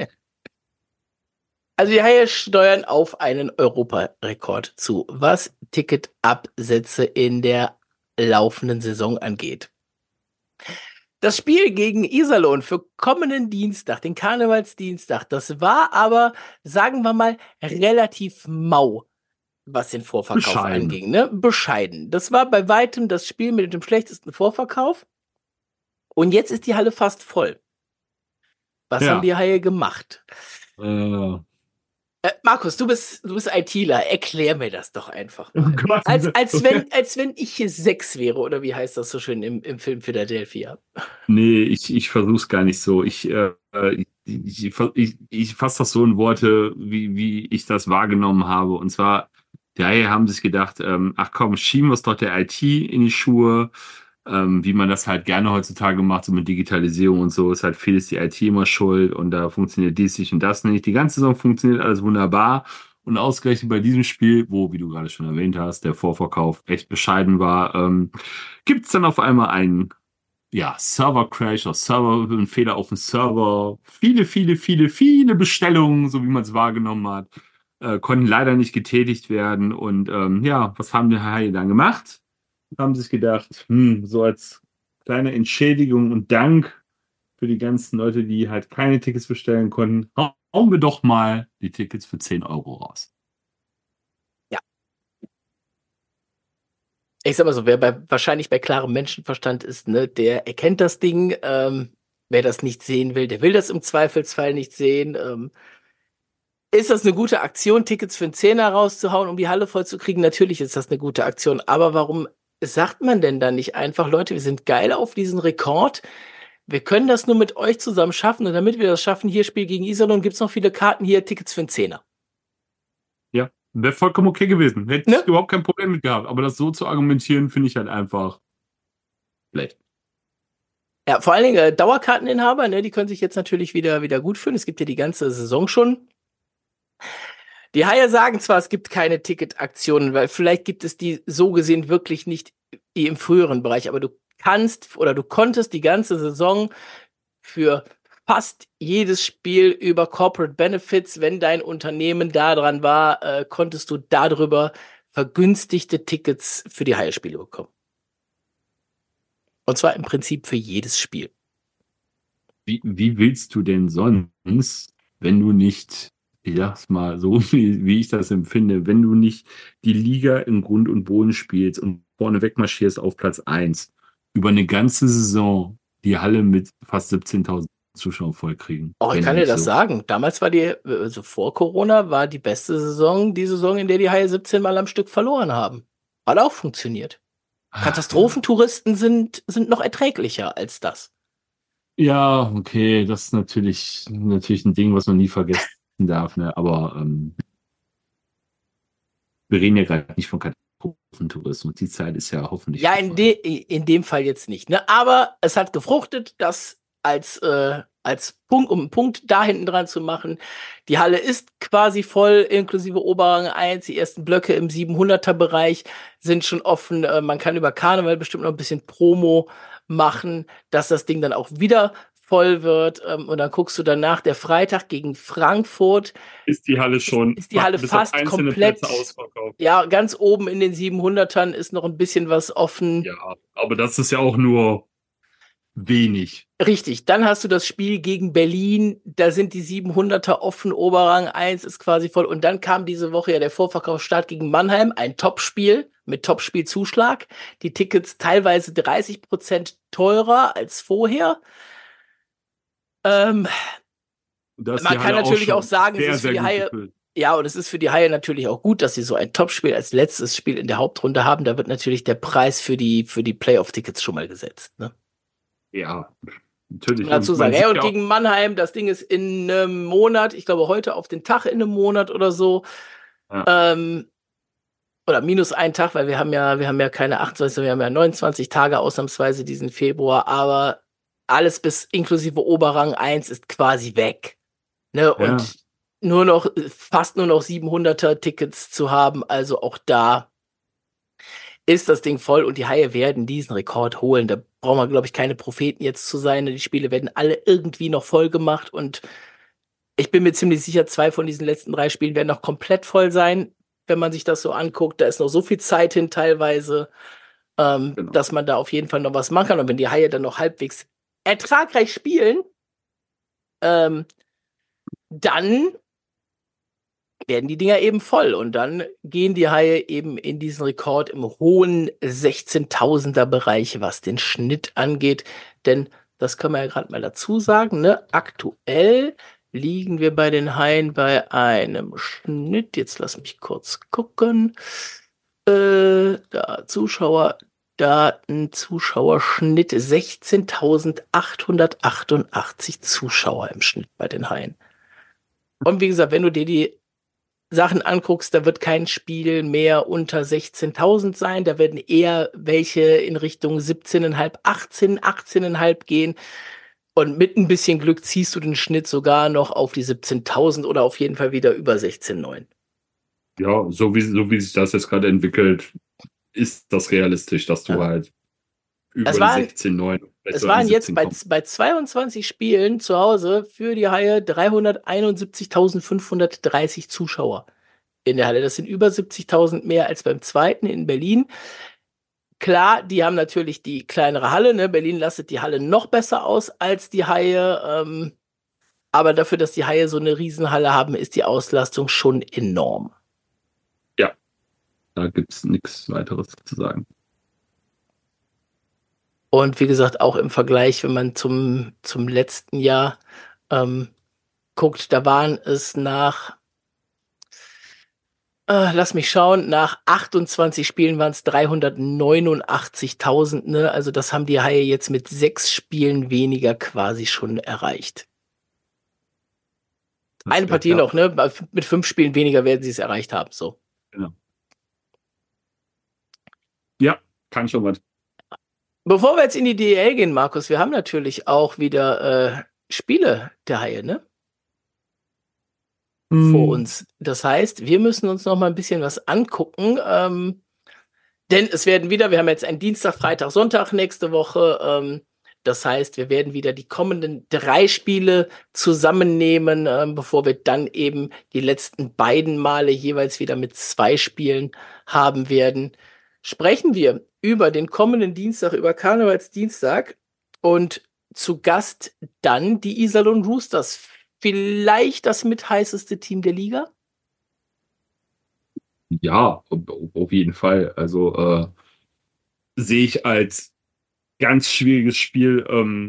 Also die Haie steuern auf einen Europarekord zu, was Ticketabsätze in der laufenden Saison angeht. Das Spiel gegen Iserlohn für kommenden Dienstag, den Karnevalsdienstag, das war aber, sagen wir mal, relativ mau. was den Vorverkauf Bescheiden. anging, ne? Bescheiden. Das war bei weitem das Spiel mit dem schlechtesten Vorverkauf. Und jetzt ist die Halle fast voll. Was haben Ja. die Haie gemacht? Oh Markus, du bist ITler. Erklär mir das doch einfach mal. Gott. Als wenn ich hier 6 wäre, oder wie heißt das so schön im Film Philadelphia? Nee, ich versuch's gar nicht so. Ich fasse das so in Worte, wie ich das wahrgenommen habe. Und zwar, die Haie haben sich gedacht, ach komm, schieben wir es doch der IT in die Schuhe, wie man das halt gerne heutzutage macht, so mit Digitalisierung und so, ist halt vieles die IT immer schuld und da funktioniert dies nicht und das nicht. Die ganze Saison funktioniert alles wunderbar. Und ausgerechnet bei diesem Spiel, wo, wie du gerade schon erwähnt hast, der Vorverkauf echt bescheiden war, gibt es dann auf einmal einen Server-Crash oder ein Fehler auf dem Server. Viele Bestellungen, so wie man es wahrgenommen hat, konnten leider nicht getätigt werden. Und was haben die Haie dann gemacht? Haben sich gedacht, so als kleine Entschädigung und Dank für die ganzen Leute, die halt keine Tickets bestellen konnten, hauen wir doch mal die Tickets für 10 € raus. Ja. Ich sag mal so, wer wahrscheinlich bei klarem Menschenverstand ist, ne, der erkennt das Ding. Wer das nicht sehen will, der will das im Zweifelsfall nicht sehen. Ist das eine gute Aktion, Tickets für einen Zehner rauszuhauen, um die Halle voll zu kriegen? Natürlich ist das eine gute Aktion. Aber warum sagt man denn dann nicht einfach, Leute, wir sind geil auf diesen Rekord. Wir können das nur mit euch zusammen schaffen. Und damit wir das schaffen, hier Spiel gegen Iserlohn, gibt es noch viele Karten, hier Tickets für einen Zehner. Ja, wäre vollkommen okay gewesen. Hätte Ne? ich überhaupt kein Problem mit gehabt. Aber das so zu argumentieren, finde ich halt einfach schlecht. Ja, vor allen Dingen Dauerkarteninhaber, ne, die können sich jetzt natürlich wieder gut fühlen. Es gibt ja die ganze Saison schon. Die Haie sagen zwar, es gibt keine Ticketaktionen, weil vielleicht gibt es die so gesehen wirklich nicht wie im früheren Bereich, aber du kannst oder du konntest die ganze Saison für fast jedes Spiel über Corporate Benefits, wenn dein Unternehmen da dran war, konntest du darüber vergünstigte Tickets für die Haie-Spiele bekommen. Und zwar im Prinzip für jedes Spiel. Wie willst du denn sonst, wenn du nicht, ich sag's mal so, wie ich das empfinde, wenn du nicht die Liga im Grund und Boden spielst und vorne wegmarschierst auf Platz 1, über eine ganze Saison die Halle mit fast 17.000 Zuschauern vollkriegen? Oh, ich Wenn kann dir nicht das so. sagen. Damals war also vor Corona, war die beste Saison die Saison, in der die Haie 17 Mal am Stück verloren haben. Hat auch funktioniert. Ja. Katastrophentouristen sind noch erträglicher als das. Ja, okay, das ist natürlich ein Ding, was man nie vergessen darf, ne? Aber wir reden ja gerade nicht von Katastrophentourismus. Die Zeit ist ja hoffentlich Ja, vorbei. in dem Fall jetzt nicht, ne? Aber es hat gefruchtet, das als Punkt, um einen Punkt da hinten dran zu machen. Die Halle ist quasi voll, inklusive Oberrang 1. Die ersten Blöcke im 700er-Bereich sind schon offen. Man kann über Karneval bestimmt noch ein bisschen Promo machen, dass das Ding dann auch wieder voll wird. Und dann guckst du danach, der Freitag gegen Frankfurt, Ist die Halle schon ist die Halle bis auf fast einzelne Plätze komplett. ausverkauft. Ja, ganz oben in den 700ern ist noch ein bisschen was offen. Ja, aber das ist ja auch nur wenig. Richtig, dann hast du das Spiel gegen Berlin, da sind die 700er offen, Oberrang 1 ist quasi voll. Und dann kam diese Woche ja der Vorverkaufsstart gegen Mannheim, ein Topspiel mit Topspielzuschlag. Die Tickets teilweise 30% teurer als vorher. Das Man die kann Halle auch natürlich auch schon sagen, es sehr, ist für sehr die gut Haie, gefüllt. ja, und es ist für die Haie natürlich auch gut, dass sie so ein Topspiel als letztes Spiel in der Hauptrunde haben. Da wird natürlich der Preis für die Playoff-Tickets schon mal gesetzt, ne? Ja, Muss natürlich. man dazu Und man sagen. Hey, sieht und ja auch, gegen Mannheim, das Ding ist in einem Monat, ich glaube heute auf den Tag in einem Monat oder so. ja, Ähm, oder minus einen Tag, weil wir haben ja keine 28, wir haben ja 29 Tage ausnahmsweise diesen Februar, aber alles bis inklusive Oberrang 1 ist quasi weg. Ne? ja, Und fast nur noch 700er Tickets zu haben, also auch da ist das Ding voll und die Haie werden diesen Rekord holen. Da brauchen wir, glaube ich, keine Propheten jetzt zu sein. Die Spiele werden alle irgendwie noch voll gemacht und ich bin mir ziemlich sicher, 2 von diesen letzten 3 Spielen werden noch komplett voll sein, wenn man sich das so anguckt. Da ist noch so viel Zeit hin teilweise, genau. dass man da auf jeden Fall noch was machen kann. Und wenn die Haie dann noch halbwegs ertragreich spielen, ähm, dann werden die Dinger eben voll. Und dann gehen die Haie eben in diesen Rekord im hohen 16.000er Bereich, was den Schnitt angeht. Denn das können wir ja gerade mal dazu sagen, ne? Aktuell liegen wir bei den Haien bei einem Schnitt. Jetzt lass mich kurz gucken. Da Zuschauerdaten, Zuschauerschnitt 16.888 Zuschauer im Schnitt bei den Haien. Und wie gesagt, wenn du dir die Sachen anguckst, da wird kein Spiel mehr unter 16.000 sein. Da werden eher welche in Richtung 17,5, 18, 18,5 gehen. Und mit ein bisschen Glück ziehst du den Schnitt sogar noch auf die 17.000 oder auf jeden Fall wieder über 16,9. Ja, so wie sich das jetzt gerade entwickelt, ist das realistisch, dass du Ja. halt Es über die waren, 16,9, vielleicht es sogar an waren die jetzt 17 bei, kommst. bei 22 Spielen zu Hause für die Haie 371.530 Zuschauer in der Halle. Das sind über 70.000 mehr als beim zweiten in Berlin. Klar, die haben natürlich die kleinere Halle. Ne? Berlin lastet die Halle noch besser aus als die Haie. Aber dafür, dass die Haie so eine Riesenhalle haben, ist die Auslastung schon enorm. Ja, da gibt es nichts weiteres zu sagen. Und wie gesagt, auch im Vergleich, wenn man zum letzten Jahr ähm, guckt, da waren es lass mich schauen, nach 28 Spielen waren es 389.000. Ne? Also das haben die Haie jetzt mit 6 Spielen weniger quasi schon erreicht. Eine Partie Ja, noch, ne? Mit 5 Spielen weniger werden sie es erreicht haben. So. genau. Ja, kann schon was. Bevor wir jetzt in die DEL gehen, Markus, wir haben natürlich auch wieder Spiele der Haie, ne? Vor Hm, uns. Das heißt, wir müssen uns noch mal ein bisschen was angucken. Denn es werden wieder, wir haben jetzt einen Dienstag, Freitag, Sonntag nächste Woche. Das heißt, wir werden wieder die kommenden 3 Spiele zusammennehmen, bevor wir dann eben die letzten beiden Male jeweils wieder mit 2 Spielen haben werden. Sprechen wir über den kommenden Dienstag, über Karnevalsdienstag und zu Gast dann die Iserlohn Roosters. Vielleicht das mit heißeste Team der Liga? ja, auf jeden Fall. Also sehe ich als ganz schwieriges Spiel.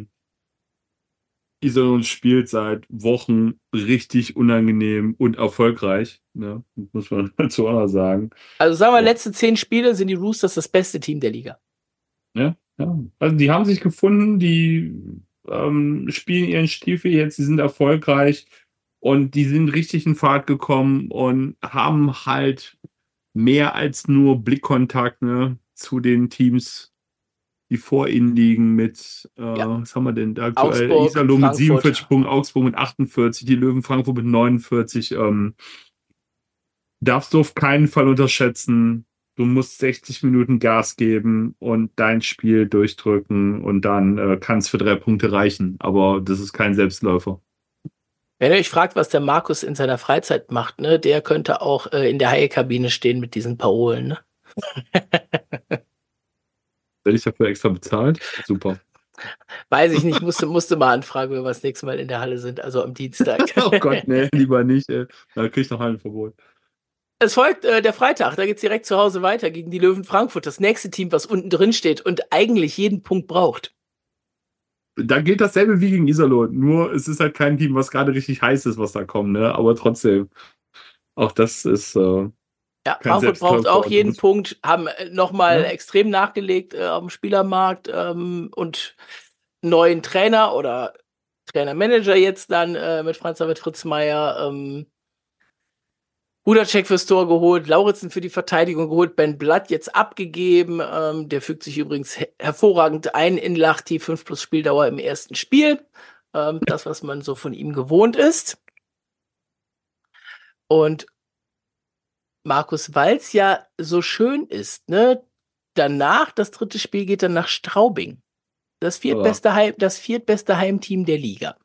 Iserlohn spielt seit Wochen richtig unangenehm und erfolgreich. Ne? Muss man dazu auch noch sagen. Also sagen wir, Und, letzte 10 Spiele sind die Roosters das beste Team der Liga. ja, ja. Also die haben sich gefunden, die spielen ihren Stiefel jetzt, die sind erfolgreich und die sind richtig in Fahrt gekommen und haben halt mehr als nur Blickkontakt, ne, zu den Teams, die vor ihnen liegen mit, Ja, was haben wir denn da aktuell? Augsburg, Iserlohn mit Frankfurt. 47 Punkten, Augsburg mit 48, die Löwen Frankfurt mit 49. Darfst du auf keinen Fall unterschätzen. Du musst 60 Minuten Gas geben und dein Spiel durchdrücken und dann kann es für 3 Punkte reichen. Aber das ist kein Selbstläufer. Wenn ihr euch fragt, was der Markus in seiner Freizeit macht, ne, der könnte auch in der Haie-Kabine stehen mit diesen Parolen. Ne? Werde ich dafür extra bezahlt? Super. Weiß ich nicht, musste mal anfragen, wenn wir das nächste Mal in der Halle sind, also am Dienstag. Oh Gott, nee, lieber nicht. Da krieg ich noch ein Verbot. Es folgt der Freitag, da geht's direkt zu Hause weiter gegen die Löwen Frankfurt, das nächste Team, was unten drin steht und eigentlich jeden Punkt braucht. Da geht dasselbe wie gegen Iserlohn. Nur es ist halt kein Team, was gerade richtig heiß ist, was da kommt, ne? Aber trotzdem, auch das ist Ja, kein Frankfurt braucht Selbstläufer. auch Und du jeden musst, Punkt, haben nochmal ja, extrem nachgelegt auf dem Spielermarkt und neuen Trainer oder Trainermanager jetzt dann mit Franz-David Fritzmeier. Hudacek fürs Tor geholt, Lauritzen für die Verteidigung geholt, Ben Blatt jetzt abgegeben. Der fügt sich übrigens hervorragend ein in Lahti, 5 plus Spieldauer im ersten Spiel. Das, was man so von ihm gewohnt ist. Und Markus, weil es ja so schön ist, ne? Danach, das dritte Spiel geht dann nach Straubing. aber Das viertbeste Heimteam der Liga.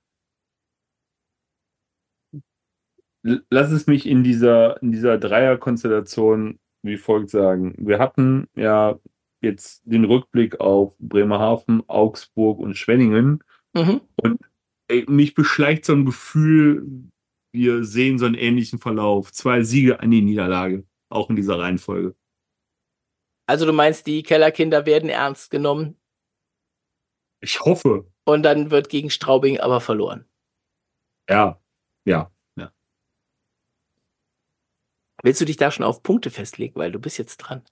lass es mich in dieser Dreierkonstellation wie folgt sagen. Wir hatten ja jetzt den Rückblick auf Bremerhaven, Augsburg und Schwenningen. Mhm. Und ey, mich beschleicht so ein Gefühl, wir sehen so einen ähnlichen Verlauf. 2 Siege, eine Niederlage. Auch in dieser Reihenfolge. Also du meinst, die Kellerkinder werden ernst genommen Ich hoffe. und dann wird gegen Straubing aber verloren. Ja, ja, ja. Willst du dich da schon auf Punkte festlegen, weil du bist jetzt dran?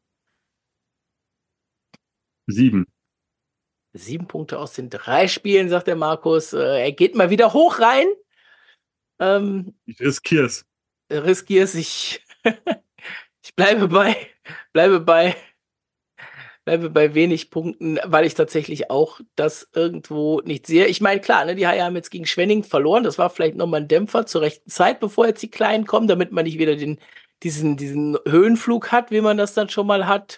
7. 7 Punkte aus den 3 Spielen, sagt der Markus. Er geht mal wieder hoch rein. Ich riskiere es. Riskiere es. Ich bleibe bei wenig Punkten, weil ich tatsächlich auch das irgendwo nicht sehe. Ich meine, klar, ne, die Haie haben jetzt gegen Schwenning verloren. Das war vielleicht nochmal ein Dämpfer zur rechten Zeit, bevor jetzt die Kleinen kommen, damit man nicht wieder diesen Höhenflug hat, wie man das dann schon mal hat.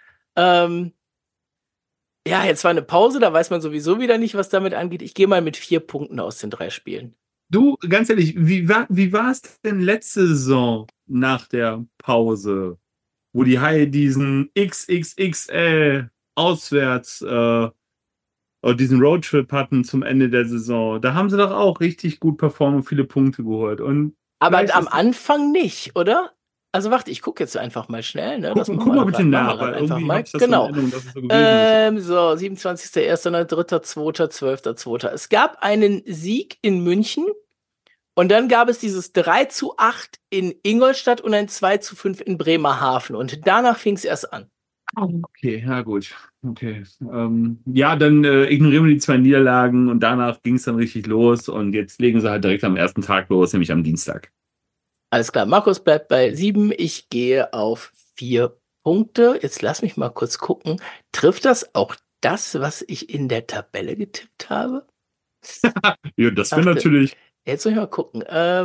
Ja, jetzt war eine Pause, da weiß man sowieso wieder nicht, was damit angeht. Ich gehe mal mit 4 Punkten aus den 3 Spielen. Du, ganz ehrlich, wie war es denn letzte Saison nach der Pause, wo die Haie diesen XXXL auswärts diesen Roadtrip hatten zum Ende der Saison? Da haben sie doch auch richtig gut performt und viele Punkte geholt. Und aber am Anfang nicht, oder? Also warte, ich gucke jetzt einfach mal schnell. Ne? guck mal bitte nach, weil irgendwie habe ich das genau. in Erinnerung, dass es so gewesen ist. So, 27.01., 3.2., 12.2. Es gab einen Sieg in München und dann gab es dieses 3:8 in Ingolstadt und ein 2:5 in Bremerhaven. Und danach fing es erst an. Okay, ja gut. Okay. Ja, dann ignorieren wir die 2 Niederlagen und danach ging es dann richtig los und jetzt legen sie halt direkt am ersten Tag los, nämlich am Dienstag. Alles klar, Markus bleibt bei 7. Ich gehe auf 4 Punkte. Jetzt lass mich mal kurz gucken. Trifft das auch das, was ich in der Tabelle getippt habe? Ja, das wäre natürlich. Jetzt muss ich mal gucken.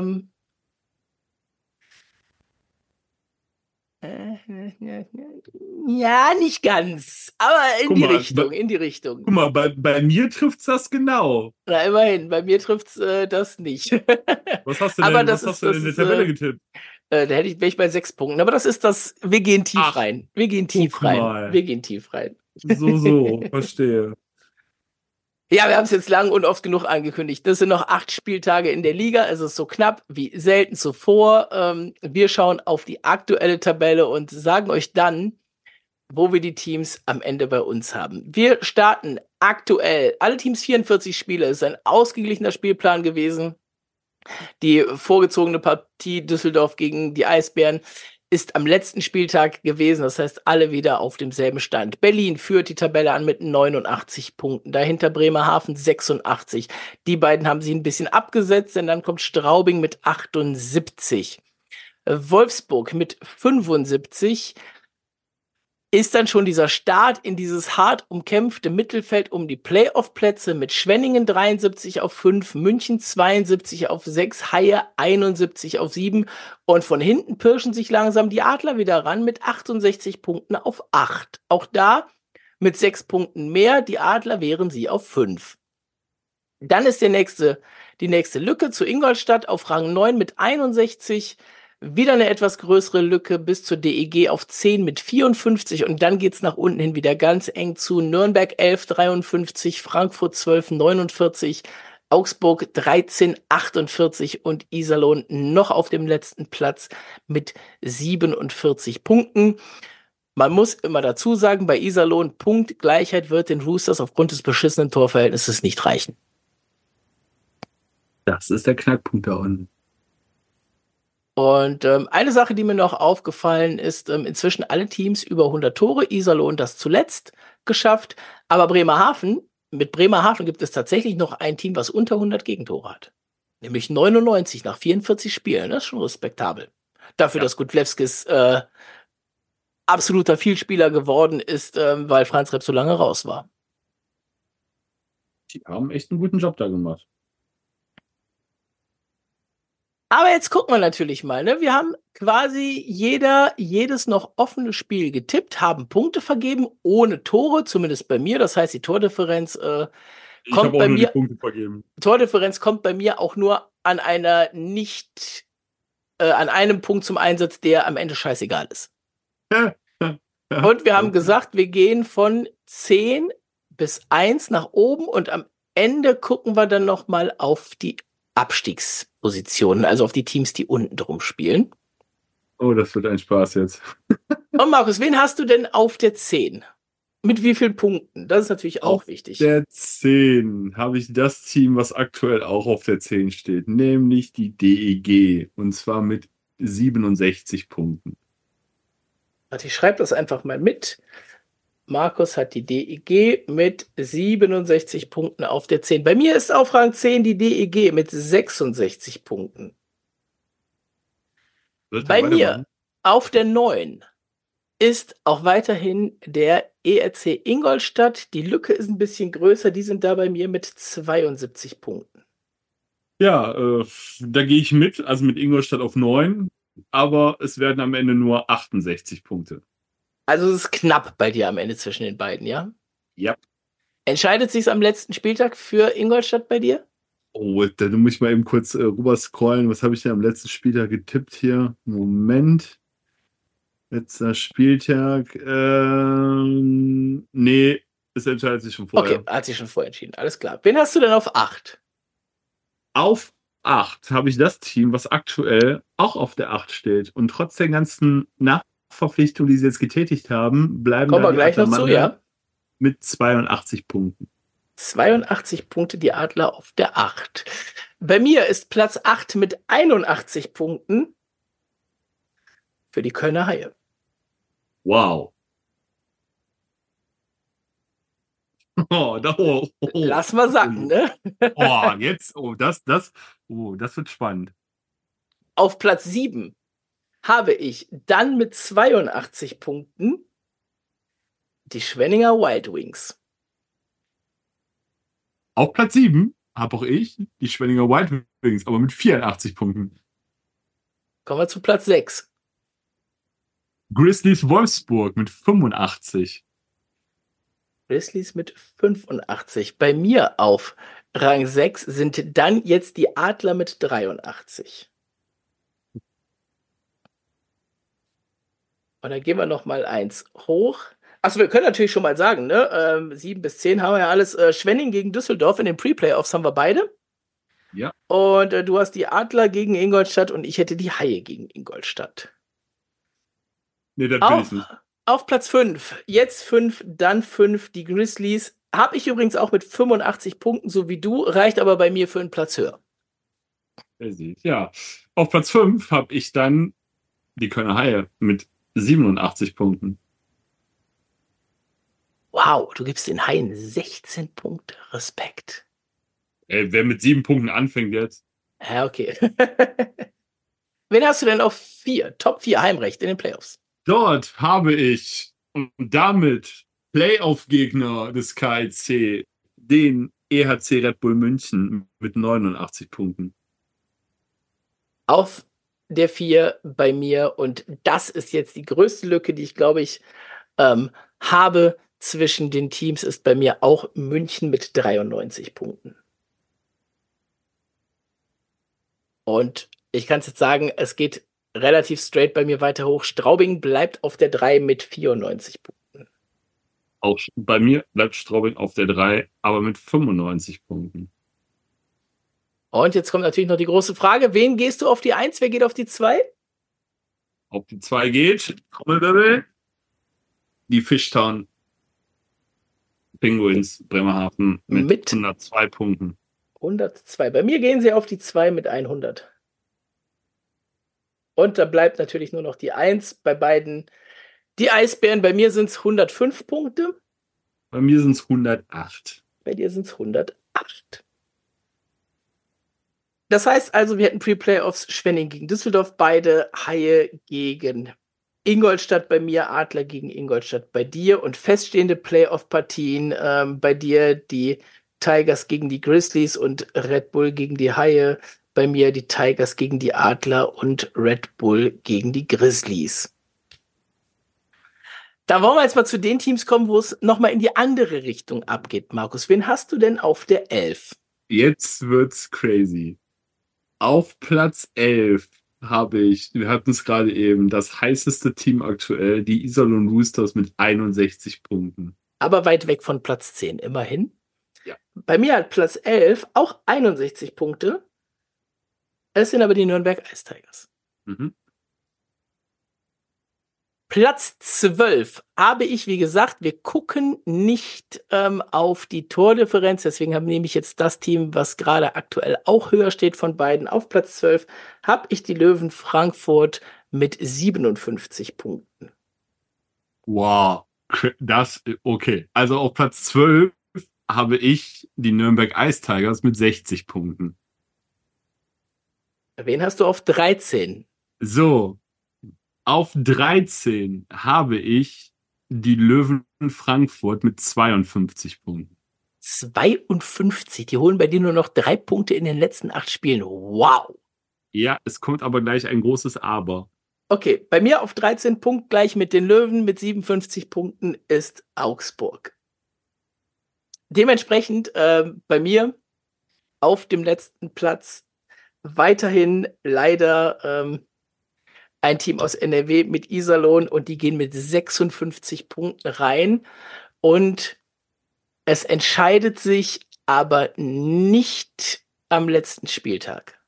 Ja, nicht ganz. Aber in die Richtung. Guck mal, bei mir trifft es das genau. Na, immerhin, bei mir trifft es das nicht. Was hast du denn, Aber was hast du denn in der Tabelle getippt? Da wäre ich bei 6 Punkten. Aber das ist das, wir gehen tief rein. Wir gehen tief rein. So, verstehe. Ja, wir haben es jetzt lang und oft genug angekündigt. Das sind noch 8 Spieltage in der Liga. Es ist so knapp wie selten zuvor. Wir schauen auf die aktuelle Tabelle und sagen euch dann, wo wir die Teams am Ende bei uns haben. Wir starten aktuell, alle Teams 44 Spiele. Es ist ein ausgeglichener Spielplan gewesen. Die vorgezogene Partie Düsseldorf gegen die Eisbären ist am letzten Spieltag gewesen. Das heißt, alle wieder auf demselben Stand. Berlin führt die Tabelle an mit 89 Punkten. Dahinter Bremerhaven 86. Die beiden haben sich ein bisschen abgesetzt, denn dann kommt Straubing mit 78. Wolfsburg mit 75. Ist dann schon dieser Start in dieses hart umkämpfte Mittelfeld um die Playoff-Plätze mit Schwenningen 73 auf 5, München 72 auf 6, Haie 71 auf 7 und von hinten pirschen sich langsam die Adler wieder ran mit 68 Punkten auf 8. Auch da mit 6 Punkten mehr, die Adler wären sie auf 5. Dann ist die nächste Lücke zu Ingolstadt auf Rang 9 mit 61. Wieder eine etwas größere Lücke bis zur DEG auf 10 mit 54 und dann geht's nach unten hin wieder ganz eng zu Nürnberg 11, 53, Frankfurt 12, 49, Augsburg 13, 48 und Iserlohn noch auf dem letzten Platz mit 47 Punkten. Man muss immer dazu sagen, bei Iserlohn Punktgleichheit wird den Roosters aufgrund des beschissenen Torverhältnisses nicht reichen. Das ist der Knackpunkt da unten. Und eine Sache, die mir noch aufgefallen ist, inzwischen alle Teams über 100 Tore, Iserlohn das zuletzt geschafft, aber mit Bremerhaven gibt es tatsächlich noch ein Team, was unter 100 Gegentore hat. Nämlich 99 nach 44 Spielen, das ist schon respektabel. Dafür, dass Gudlewskis absoluter Vielspieler geworden ist, weil Franz Repp so lange raus war. Die haben echt einen guten Job da gemacht. Aber jetzt gucken wir natürlich mal, ne? Wir haben quasi jedes noch offene Spiel getippt, haben Punkte vergeben, ohne Tore, zumindest bei mir. Das heißt, die Tordifferenz kommt bei mir. Punkte vergeben. Tordifferenz kommt bei mir auch nur an an einem Punkt zum Einsatz, der am Ende scheißegal ist. Und wir haben gesagt, wir gehen von 10 bis 1 nach oben und am Ende gucken wir dann noch mal auf die Abstiegsrunde. Abstiegspositionen, also auf die Teams, die unten drum spielen. Oh, das wird ein Spaß jetzt. Und Markus, wen hast du denn auf der 10? Mit wie vielen Punkten? Das ist natürlich auch wichtig. Auf der 10 habe ich das Team, was aktuell auch auf der 10 steht, nämlich die DEG. Und zwar mit 67 Punkten. Warte, ich schreibe das einfach mal mit. Markus hat die DEG mit 67 Punkten auf der 10. Bei mir ist auf Rang 10 die DEG mit 66 Punkten. Bei mir auf der 9 ist auch weiterhin der ERC Ingolstadt. Die Lücke ist ein bisschen größer. Die sind da bei mir mit 72 Punkten. Ja, da gehe ich mit, also mit Ingolstadt auf 9, aber es werden am Ende nur 68 Punkte. Also es ist knapp bei dir am Ende zwischen den beiden, ja? Ja. Entscheidet sich am letzten Spieltag für Ingolstadt bei dir? Oh, da muss ich mal eben kurz rüber scrollen. Was habe ich denn am letzten Spieltag getippt hier? Moment. Letzter Spieltag. Nee, es entscheidet sich schon vorher. Okay, hat sich schon vorher entschieden. Alles klar. Wen hast du denn auf 8? Auf 8 habe ich das Team, was aktuell auch auf der 8 steht. Und trotz der ganzen Nachverpflichtungen, die sie jetzt getätigt haben, bleiben Kommen da wir die gleich noch zu, ja? mit 82 Punkten. 82 Punkte die Adler auf der 8. Bei mir ist Platz 8 mit 81 Punkten für die Kölner Haie. Wow. Lass mal sacken, ne? Das wird spannend. Auf Platz 7 habe ich dann mit 82 Punkten die Schwenninger Wild Wings. Auf Platz 7 habe auch ich die Schwenninger Wild Wings, aber mit 84 Punkten. Kommen wir zu Platz 6. Grizzlies Wolfsburg mit 85. Grizzlies mit 85. Bei mir auf Rang 6 sind dann jetzt die Adler mit 83. Und dann gehen wir noch mal eins hoch. Achso, wir können natürlich schon mal sagen, ne? 7 bis 10 haben wir ja alles. Schwenning gegen Düsseldorf in den Pre-Playoffs haben wir beide. Ja. Und du hast die Adler gegen Ingolstadt und ich hätte die Haie gegen Ingolstadt. Nee, das will ich nicht. Auf Platz 5. Jetzt 5, dann 5 die Grizzlies. Habe ich übrigens auch mit 85 Punkten, so wie du. Reicht aber bei mir für einen Platz höher. Ja. Auf Platz 5 habe ich dann die Kölner Haie mit 87 Punkten. Wow, du gibst den Haien 16 Punkte. Respekt. Ey, wer mit 7 Punkten anfängt jetzt? Ja, okay. Wen hast du denn auf 4? Top 4 Heimrecht in den Playoffs. Dort habe ich und damit Playoff-Gegner des KIC, den EHC Red Bull München mit 89 Punkten. Auf der 4 bei mir und das ist jetzt die größte Lücke, die ich glaube ich habe zwischen den Teams, ist bei mir auch München mit 93 Punkten. Und ich kann es jetzt sagen, es geht relativ straight bei mir weiter hoch. Straubing bleibt auf der 3 mit 94 Punkten. Auch bei mir bleibt Straubing auf der 3, aber mit 95 Punkten. Und jetzt kommt natürlich noch die große Frage, wen gehst du auf die 1, wer geht auf die 2? Auf die 2 geht, Trommelwirbel, die Fishtown Penguins Bremerhaven mit 102 Punkten. 102. Bei mir gehen sie auf die 2 mit 100. Und da bleibt natürlich nur noch die 1 bei beiden. Die Eisbären, bei mir sind es 105 Punkte. Bei mir sind es 108. Bei dir sind es 108. Das heißt also, wir hätten Pre-Playoffs Schwenning gegen Düsseldorf, beide Haie gegen Ingolstadt bei mir, Adler gegen Ingolstadt bei dir und feststehende Playoff-Partien bei dir die Tigers gegen die Grizzlies und Red Bull gegen die Haie. Bei mir die Tigers gegen die Adler und Red Bull gegen die Grizzlies. Da wollen wir jetzt mal zu den Teams kommen, wo es nochmal in die andere Richtung abgeht. Markus, wen hast du denn auf der 11? Jetzt wird's crazy. Auf Platz 11 habe ich, wir hatten es gerade eben, das heißeste Team aktuell, die Iserlohn Roosters mit 61 Punkten. Aber weit weg von Platz 10, immerhin. Ja. Bei mir hat Platz 11 auch 61 Punkte. Es sind aber die Nürnberg Ice Tigers. Mhm. Platz 12 habe ich, wie gesagt, wir gucken nicht auf die Tordifferenz, deswegen nehme ich jetzt das Team, was gerade aktuell auch höher steht von beiden. Auf Platz 12 habe ich die Löwen Frankfurt mit 57 Punkten. Wow, okay. Also auf Platz 12 habe ich die Nürnberg Ice Tigers mit 60 Punkten. Wen hast du auf 13? So, auf 13 habe ich die Löwen Frankfurt mit 52 Punkten. 52, die holen bei dir nur noch 3 Punkte in den letzten 8 Spielen. Wow. Ja, es kommt aber gleich ein großes Aber. Okay, bei mir auf 13 Punkt gleich mit den Löwen mit 57 Punkten ist Augsburg. Dementsprechend bei mir auf dem letzten Platz weiterhin leider ein Team aus NRW mit Iserlohn und die gehen mit 56 Punkten rein und es entscheidet sich aber nicht am letzten Spieltag.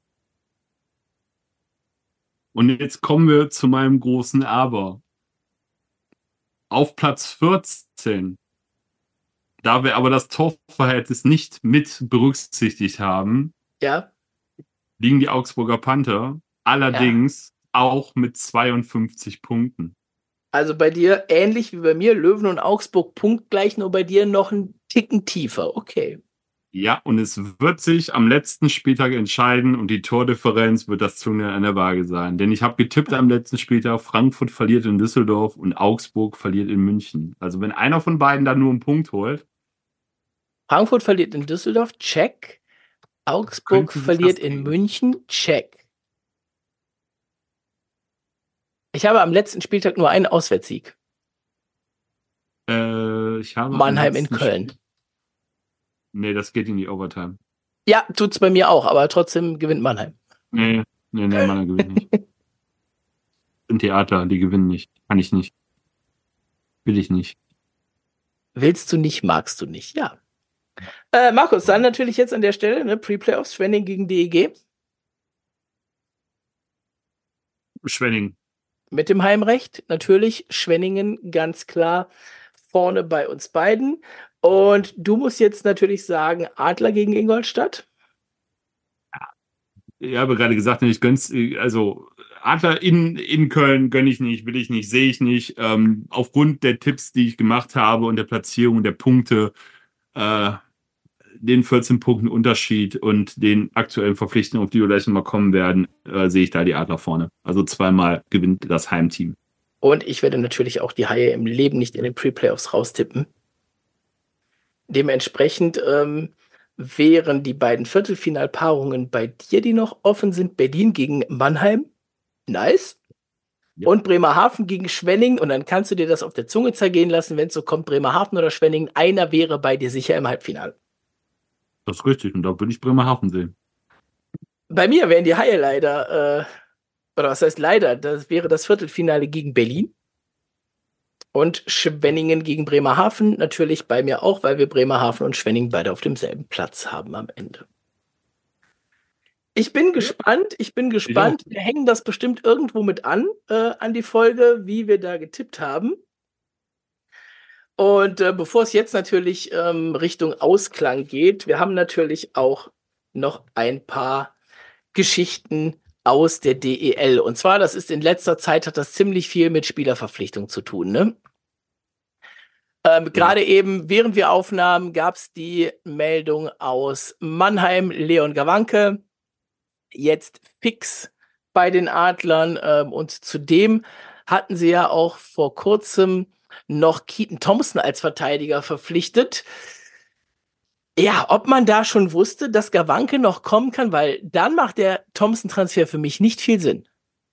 Und jetzt kommen wir zu meinem großen Aber. Auf Platz 14, da wir aber das Torverhältnis nicht mit berücksichtigt haben, Ja, liegen die Augsburger Panther ja. allerdings auch mit 52 Punkten. Also bei dir ähnlich wie bei mir, Löwen und Augsburg punktgleich, nur bei dir noch einen Ticken tiefer. Okay. Ja, und es wird sich am letzten Spieltag entscheiden und die Tordifferenz wird das Zünglein an der Waage sein. Denn ich habe getippt am letzten Spieltag, Frankfurt verliert in Düsseldorf und Augsburg verliert in München. Also wenn einer von beiden da nur einen Punkt holt, Frankfurt verliert in Düsseldorf, check. Augsburg könnte sich verliert das in drehen. München, check. Ich habe am letzten Spieltag nur einen Auswärtssieg. Ich habe am Mannheim in letzten Köln. Spiel. Nee, das geht in die Overtime. Ja, tut's bei mir auch, aber trotzdem gewinnt Mannheim. Nee, Mannheim gewinnt nicht. Im Theater, die gewinnen nicht. Kann ich nicht. Will ich nicht. Willst du nicht, magst du nicht, ja. Markus, dann natürlich jetzt an der Stelle, ne, Pre-Playoffs, Schwenning gegen DEG. Schwenning. Mit dem Heimrecht natürlich Schwenningen ganz klar vorne bei uns beiden. Und du musst jetzt natürlich sagen, Adler gegen Ingolstadt. Ich habe gerade gesagt, ich gönn's, also Adler in Köln gönne ich nicht, will ich nicht, sehe ich nicht. Aufgrund der Tipps, die ich gemacht habe und der Platzierung der Punkte, äh, den 14 Punkten Unterschied und den aktuellen Verpflichtungen, auf die wir gleich nochmal kommen werden, sehe ich da die Adler vorne. Also zweimal gewinnt das Heimteam. Und ich werde natürlich auch die Haie im Leben nicht in den Pre-Playoffs raustippen. Dementsprechend wären die beiden Viertelfinalpaarungen bei dir, die noch offen sind, Berlin gegen Mannheim. Nice. Ja. Und Bremerhaven gegen Schwenning. Und dann kannst du dir das auf der Zunge zergehen lassen, wenn es so kommt, Bremerhaven oder Schwenning. Einer wäre bei dir sicher im Halbfinale. Das ist richtig. Und da würde ich Bremerhaven sehen. Bei mir wären die Haie leider, oder was heißt leider, das wäre das Viertelfinale gegen Berlin. Und Schwenningen gegen Bremerhaven natürlich bei mir auch, weil wir Bremerhaven und Schwenningen beide auf demselben Platz haben am Ende. Ich bin gespannt, ich bin Ich auch. gespannt. Wir hängen das bestimmt irgendwo mit an die Folge, wie wir da getippt haben. Und bevor es jetzt natürlich Richtung Ausklang geht, wir haben natürlich auch noch ein paar Geschichten aus der DEL. Und zwar, das ist in letzter Zeit, hat das ziemlich viel mit Spielerverpflichtung zu tun, ne? Gerade eben, während wir aufnahmen, gab es die Meldung aus Mannheim, Leon Gawanke, jetzt fix bei den Adlern. Und zudem hatten sie ja auch vor kurzem noch Keaton Thompson als Verteidiger verpflichtet. Ja, ob man da schon wusste, dass Gawanke noch kommen kann, weil dann macht der Thompson-Transfer für mich nicht viel Sinn.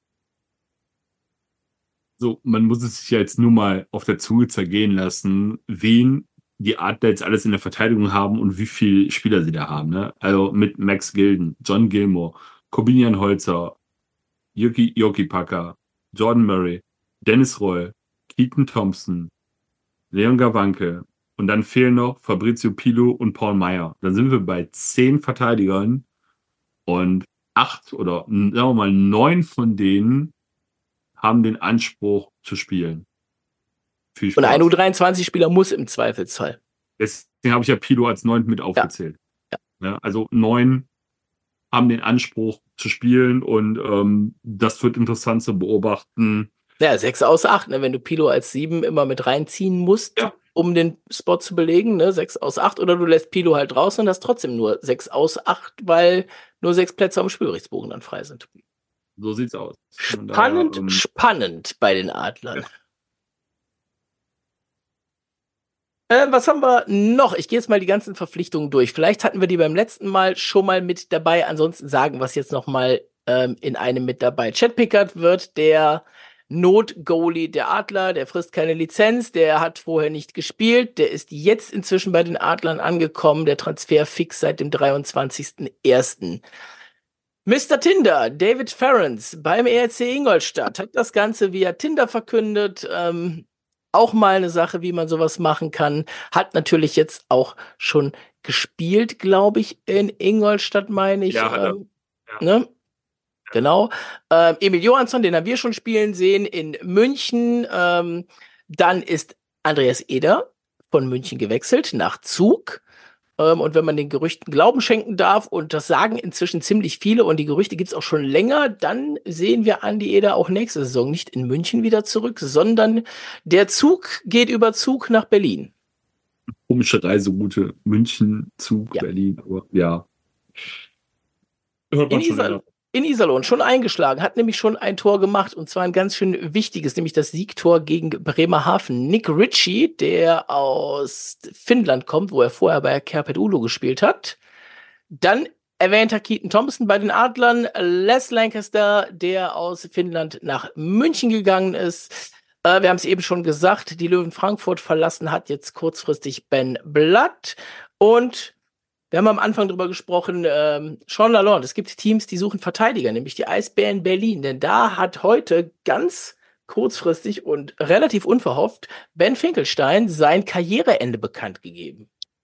So, man muss es sich ja jetzt nur mal auf der Zunge zergehen lassen, wen die Adler jetzt alles in der Verteidigung haben und wie viele Spieler sie da haben. Ne? Also mit Max Gilden, John Gilmore, Corbinian Holzer, Yoki Packer, Jordan Murray, Dennis Roy, Keaton Thompson, Leon Gawanke und dann fehlen noch Fabrizio Pilo und Paul Meyer. Dann sind wir bei 10 Verteidigern und 8 oder sagen wir mal 9 von denen haben den Anspruch zu spielen. Viel Und ein Spaß. U23-Spieler muss im Zweifelsfall. Deswegen habe ich ja Pilo als 9 mit Ja. aufgezählt. Ja, also 9 haben den Anspruch zu spielen und das wird interessant zu beobachten. Ja, 6 aus 8, ne? Wenn du Pilo als 7 immer mit reinziehen musst, Ja. um den Spot zu belegen, ne? 6 aus 8, oder du lässt Pilo halt draußen und hast trotzdem nur 6 aus 8, weil nur 6 Plätze am Spielberichtsbogen dann frei sind. So sieht's aus. Von daher, Spannend bei den Adlern. ja. Was haben wir noch? Ich gehe jetzt mal die ganzen Verpflichtungen durch. Vielleicht hatten wir die beim letzten Mal schon mal mit dabei. Ansonsten sagen wir es jetzt noch mal in einem mit dabei. Chad Pickard wird der Not-Goalie der Adler. Der frisst keine Lizenz. Der hat vorher nicht gespielt. Der ist jetzt inzwischen bei den Adlern angekommen. Der Transfer fix seit dem 23.01. Mr. Tinder, David Ferrens beim ERC Ingolstadt, hat das Ganze via Tinder verkündet. Auch mal eine Sache, wie man sowas machen kann. Hat natürlich jetzt auch schon gespielt, glaube ich, in Ingolstadt, meine ich. Ja, hat er. Ja. Ne? Genau. Emil Johansson, den haben wir schon spielen sehen in München. Dann ist Andreas Eder von München gewechselt nach Zug. Und wenn man den Gerüchten Glauben schenken darf, und das sagen inzwischen ziemlich viele, und die Gerüchte gibt's auch schon länger, dann sehen wir Andi Eder auch nächste Saison nicht in München wieder zurück, sondern der Zug geht über Zug nach Berlin. Komische Reiseroute, München, Zug, Ja. Berlin, aber ja. Hört man schon länger. In Iserlohn schon eingeschlagen, hat nämlich schon ein Tor gemacht, und zwar ein ganz schön wichtiges, nämlich das Siegtor gegen Bremerhaven. Nick Ritchie, der aus Finnland kommt, wo er vorher bei Kärpät Ulo gespielt hat. Dann erwähnter Keaton Thompson bei den Adlern, Les Lancaster, der aus Finnland nach München gegangen ist. Wir haben es eben schon gesagt, die Löwen Frankfurt verlassen hat jetzt kurzfristig Ben Blatt, und wir haben am Anfang drüber gesprochen, Sean Lalonde. Es gibt Teams, die suchen Verteidiger, nämlich die Eisbären Berlin. Denn da hat heute ganz kurzfristig und relativ unverhofft Ben Finkelstein sein Karriereende bekannt gegeben.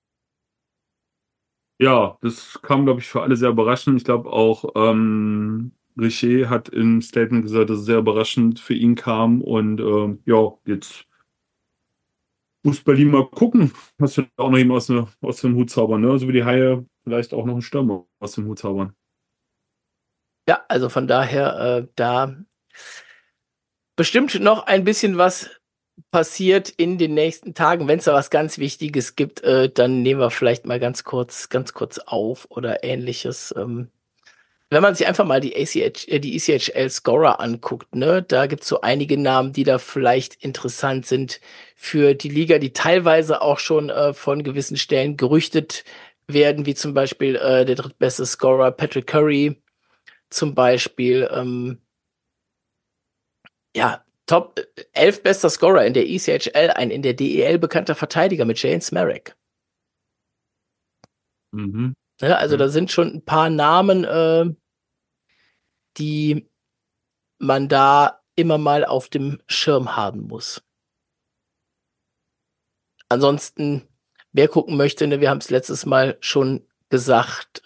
Ja, das kam, glaube ich, für alle sehr überraschend. Ich glaube auch, Richer hat im Statement gesagt, dass es sehr überraschend für ihn kam. Und ja, jetzt muss Berlin mal gucken, was wir auch noch eben aus dem Hut zaubern. Ne? So wie die Haie vielleicht auch noch einen Stürmer aus dem Hut zaubern. Ja, also von daher, da bestimmt noch ein bisschen was passiert in den nächsten Tagen. Wenn es da was ganz Wichtiges gibt, dann nehmen wir vielleicht mal ganz kurz auf oder ähnliches. Wenn man sich einfach mal die ECHL-Scorer anguckt, ne, da gibt's so einige Namen, die da vielleicht interessant sind für die Liga, die teilweise auch schon von gewissen Stellen gerüchtet werden, wie zum Beispiel der drittbeste Scorer Patrick Curry, zum Beispiel. Ja, Top 11 bester Scorer in der ECHL, ein in der DEL bekannter Verteidiger mit Jane Smerek. Mhm. Ja, also da sind schon ein paar Namen, die man da immer mal auf dem Schirm haben muss. Ansonsten, wer gucken möchte, ne, wir haben es letztes Mal schon gesagt,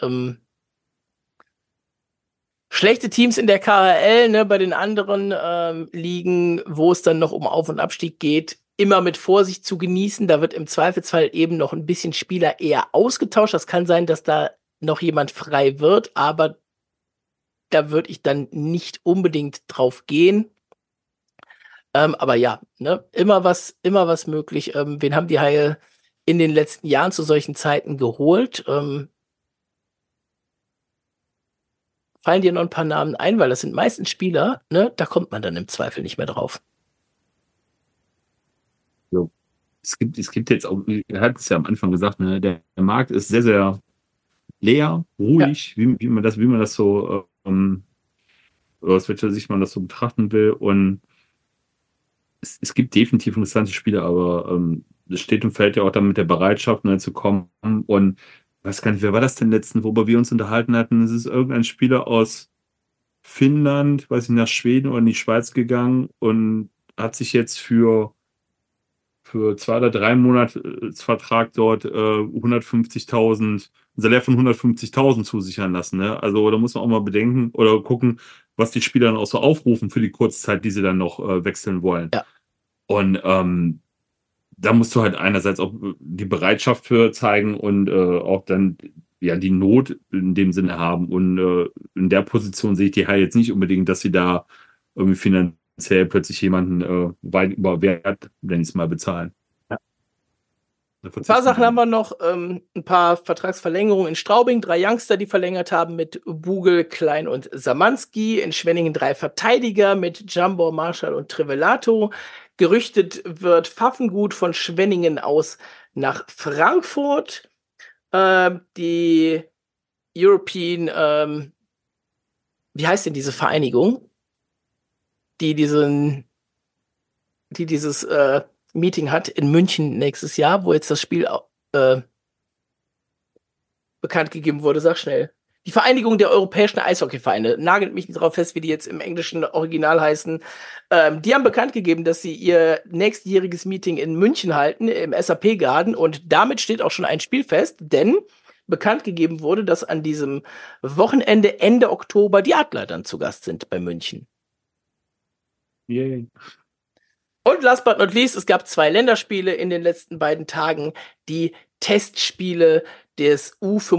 schlechte Teams in der KHL, ne, bei den anderen Ligen, wo es dann noch um Auf- und Abstieg geht, immer mit Vorsicht zu genießen. Da wird im Zweifelsfall eben noch ein bisschen Spieler eher ausgetauscht. Das kann sein, dass da noch jemand frei wird, aber da würde ich dann nicht unbedingt drauf gehen. Aber ja, ne, immer was möglich. Wen haben die Haie in den letzten Jahren zu solchen Zeiten geholt? Fallen dir noch ein paar Namen ein, weil das sind meistens Spieler, ne, da kommt man dann im Zweifel nicht mehr drauf. So. Es gibt jetzt auch, er hat es ja am Anfang gesagt, ne, der Markt ist sehr, sehr leer, ruhig, wie man das so, aus welcher Sicht man das so betrachten will. Und es gibt definitiv interessante Spiele, aber es steht und fällt ja auch dann mit der Bereitschaft, ne, zu kommen. Und ich weiß gar nicht, wer war das denn letzten, worüber wir uns unterhalten hatten? Es ist irgendein Spieler aus Finnland, weiß ich, nach Schweden oder in die Schweiz gegangen und hat sich jetzt für für 2 oder 3 Monate Vertrag dort 150.000, ein Salär von 150.000 zusichern lassen. Ne? Also da muss man auch mal bedenken oder gucken, was die Spieler dann auch so aufrufen für die Kurzzeit, die sie dann noch wechseln wollen. Ja. Und da musst du halt einerseits auch die Bereitschaft für zeigen und auch dann ja die Not in dem Sinne haben. Und in der Position sehe ich die halt jetzt nicht unbedingt, dass sie da irgendwie finanziell plötzlich jemanden weit über Wert, wenn ich es mal bezahlen. Ja. Ein paar Sachen haben wir noch. Ein paar Vertragsverlängerungen in Straubing. 3 Youngster, die verlängert haben mit Bugel, Klein und Samanski. In Schwenningen 3 Verteidiger mit Jumbo, Marshall und Trivelato. Gerüchtet wird Pfaffengut von Schwenningen aus nach Frankfurt. Die European, wie heißt denn diese Vereinigung? Die dieses Meeting hat in München nächstes Jahr, wo jetzt das Spiel bekannt gegeben wurde. Sag schnell. Die Vereinigung der europäischen Eishockeyvereine. Nagelt mich nicht darauf fest, wie die jetzt im englischen Original heißen. Die haben bekannt gegeben, dass sie ihr nächstjähriges Meeting in München halten, im SAP-Garden. Und damit steht auch schon ein Spiel fest, denn bekannt gegeben wurde, dass an diesem Wochenende, Ende Oktober, die Adler dann zu Gast sind bei München. Yay. Und last but not least, es gab 2 Länderspiele in den letzten beiden Tagen. Die Testspiele des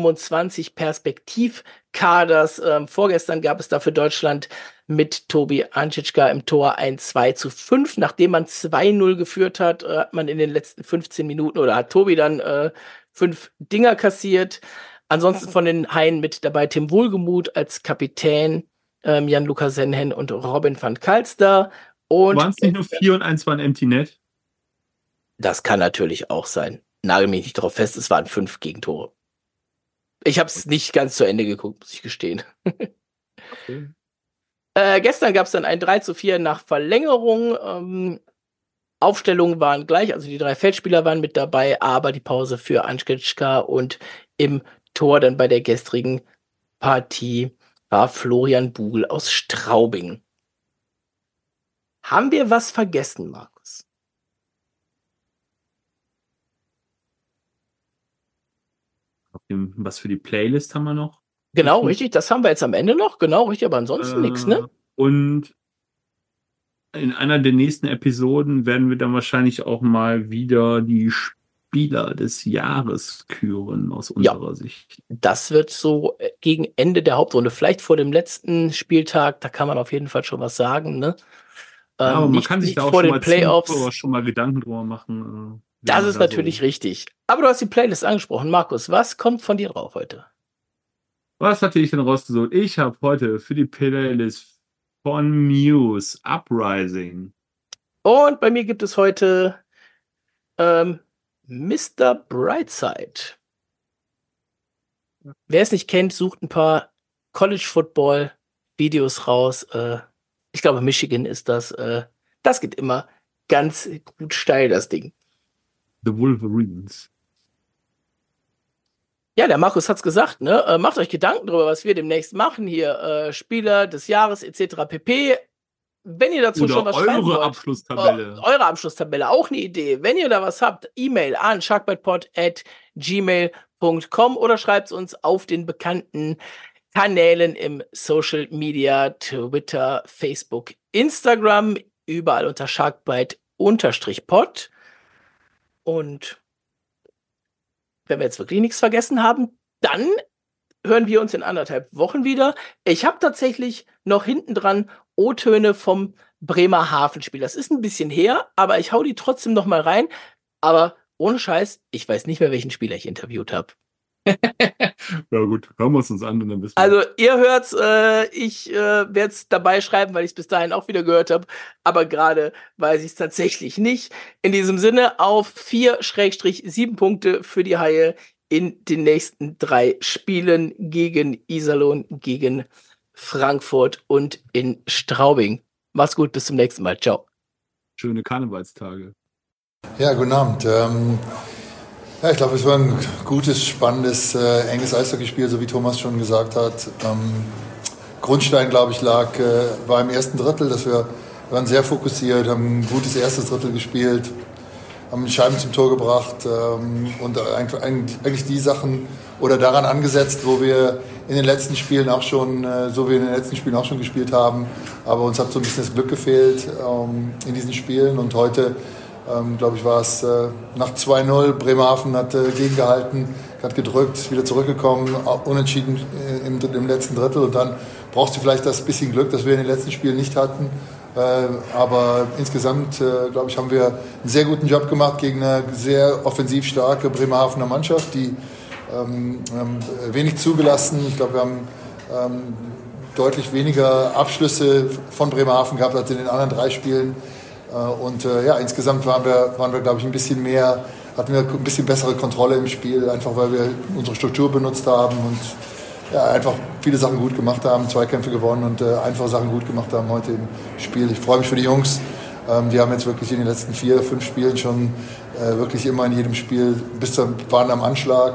U25-Perspektivkaders. Vorgestern gab es da für Deutschland mit Tobi Ančička im Tor ein 2:5. Nachdem man 2:0 geführt hat, hat man in den letzten 15 Minuten oder hat Tobi dann 5 Dinger kassiert. Ansonsten von den Haien mit dabei Tim Wohlgemuth als Kapitän, Jan-Luca Senhen und Robin van Kalster. Waren es nicht nur 4 und 1 war ein Empty Net? Das kann natürlich auch sein. Nagel mich nicht drauf fest, es waren 5 Gegentore. Ich habe es nicht ganz zu Ende geguckt, muss ich gestehen. Okay. Gestern gab es dann ein 3:4 nach Verlängerung. Aufstellungen waren gleich, also die 3 Feldspieler waren mit dabei, aber die Pause für Ančička und im Tor dann bei der gestrigen Partie war Florian Bugel aus Straubing. Haben wir was vergessen, Markus? Was für die Playlist haben wir noch? Genau, richtig, das haben wir jetzt am Ende noch. Genau, richtig, aber ansonsten nichts, ne? Und in einer der nächsten Episoden werden wir dann wahrscheinlich auch mal wieder die Spieler des Jahres küren, aus unserer Sicht. Das wird so gegen Ende der Hauptrunde, vielleicht vor dem letzten Spieltag, da kann man auf jeden Fall schon was sagen, ne? Ja, aber man kann sich da auch vor den Playoffs schon mal Gedanken drüber machen. Das ist natürlich richtig. Aber du hast die Playlist angesprochen. Markus, was kommt von dir drauf heute? Was hatte ich denn rausgesucht? Ich habe heute für die Playlist von Muse Uprising. Und bei mir gibt es heute Mr. Brightside. Wer es nicht kennt, sucht ein paar College-Football-Videos raus. Ich glaube, Michigan ist das. Das geht immer ganz gut steil, das Ding. The Wolverines. Ja, der Markus hat's gesagt, ne? Macht euch Gedanken darüber, was wir demnächst machen hier. Spieler des Jahres etc. pp. Wenn ihr dazu oder schon was schreiben wollt. Abschlusstabelle. Eure Abschlusstabelle, auch eine Idee. Wenn ihr da was habt, E-Mail an sharkbitepod@gmail.com oder schreibt uns auf den bekannten Kanälen im Social Media, Twitter, Facebook, Instagram, überall unter sharkbite_pod. Und wenn wir jetzt wirklich nichts vergessen haben, dann hören wir uns in 1,5 Wochen wieder. Ich habe tatsächlich noch hinten dran O-Töne vom Bremerhaven-Spiel. Das ist ein bisschen her, aber ich hau die trotzdem noch mal rein. Aber ohne Scheiß, ich weiß nicht mehr, welchen Spieler ich interviewt habe. Ja gut, hören wir uns an und dann wissen wir. Also ihr hört's, ich werde es dabei schreiben, weil ich es bis dahin auch wieder gehört habe. Aber gerade weiß ich es tatsächlich nicht. In diesem Sinne auf 4/7 Punkte für die Haie in den nächsten 3 Spielen gegen Iserlohn, gegen Frankfurt und in Straubing. Macht's gut, bis zum nächsten Mal. Ciao. Schöne Karnevalstage. Ja, guten Abend. Ja, ich glaube, es war ein gutes, spannendes, enges Eishockeyspiel, so wie Thomas schon gesagt hat. Grundstein, glaube ich, war im ersten Drittel, dass wir waren sehr fokussiert, haben ein gutes erstes Drittel gespielt, haben Scheiben zum Tor gebracht und eigentlich die Sachen oder daran angesetzt, wo wir in den letzten Spielen auch schon, gespielt haben. Aber uns hat so ein bisschen das Glück gefehlt in diesen Spielen. Und heute, glaube ich, war es nach 2-0. Bremerhaven hat gegengehalten, hat gedrückt, ist wieder zurückgekommen, unentschieden im letzten Drittel. Und dann brauchst du vielleicht das bisschen Glück, das wir in den letzten Spielen nicht hatten. Aber insgesamt, glaube ich, haben wir einen sehr guten Job gemacht gegen eine sehr offensiv starke Bremerhavener Mannschaft, die wenig zugelassen. Ich glaube, wir haben deutlich weniger Abschlüsse von Bremerhaven gehabt als in den anderen 3 Spielen. Insgesamt waren wir, glaube ich, hatten wir ein bisschen bessere Kontrolle im Spiel, einfach weil wir unsere Struktur benutzt haben und einfach viele Sachen gut gemacht haben, Zweikämpfe gewonnen und einfache Sachen gut gemacht haben heute im Spiel. Ich freue mich für die Jungs. Die haben jetzt wirklich in den letzten 4, 5 Spielen schon wirklich immer in jedem Spiel waren am Anschlag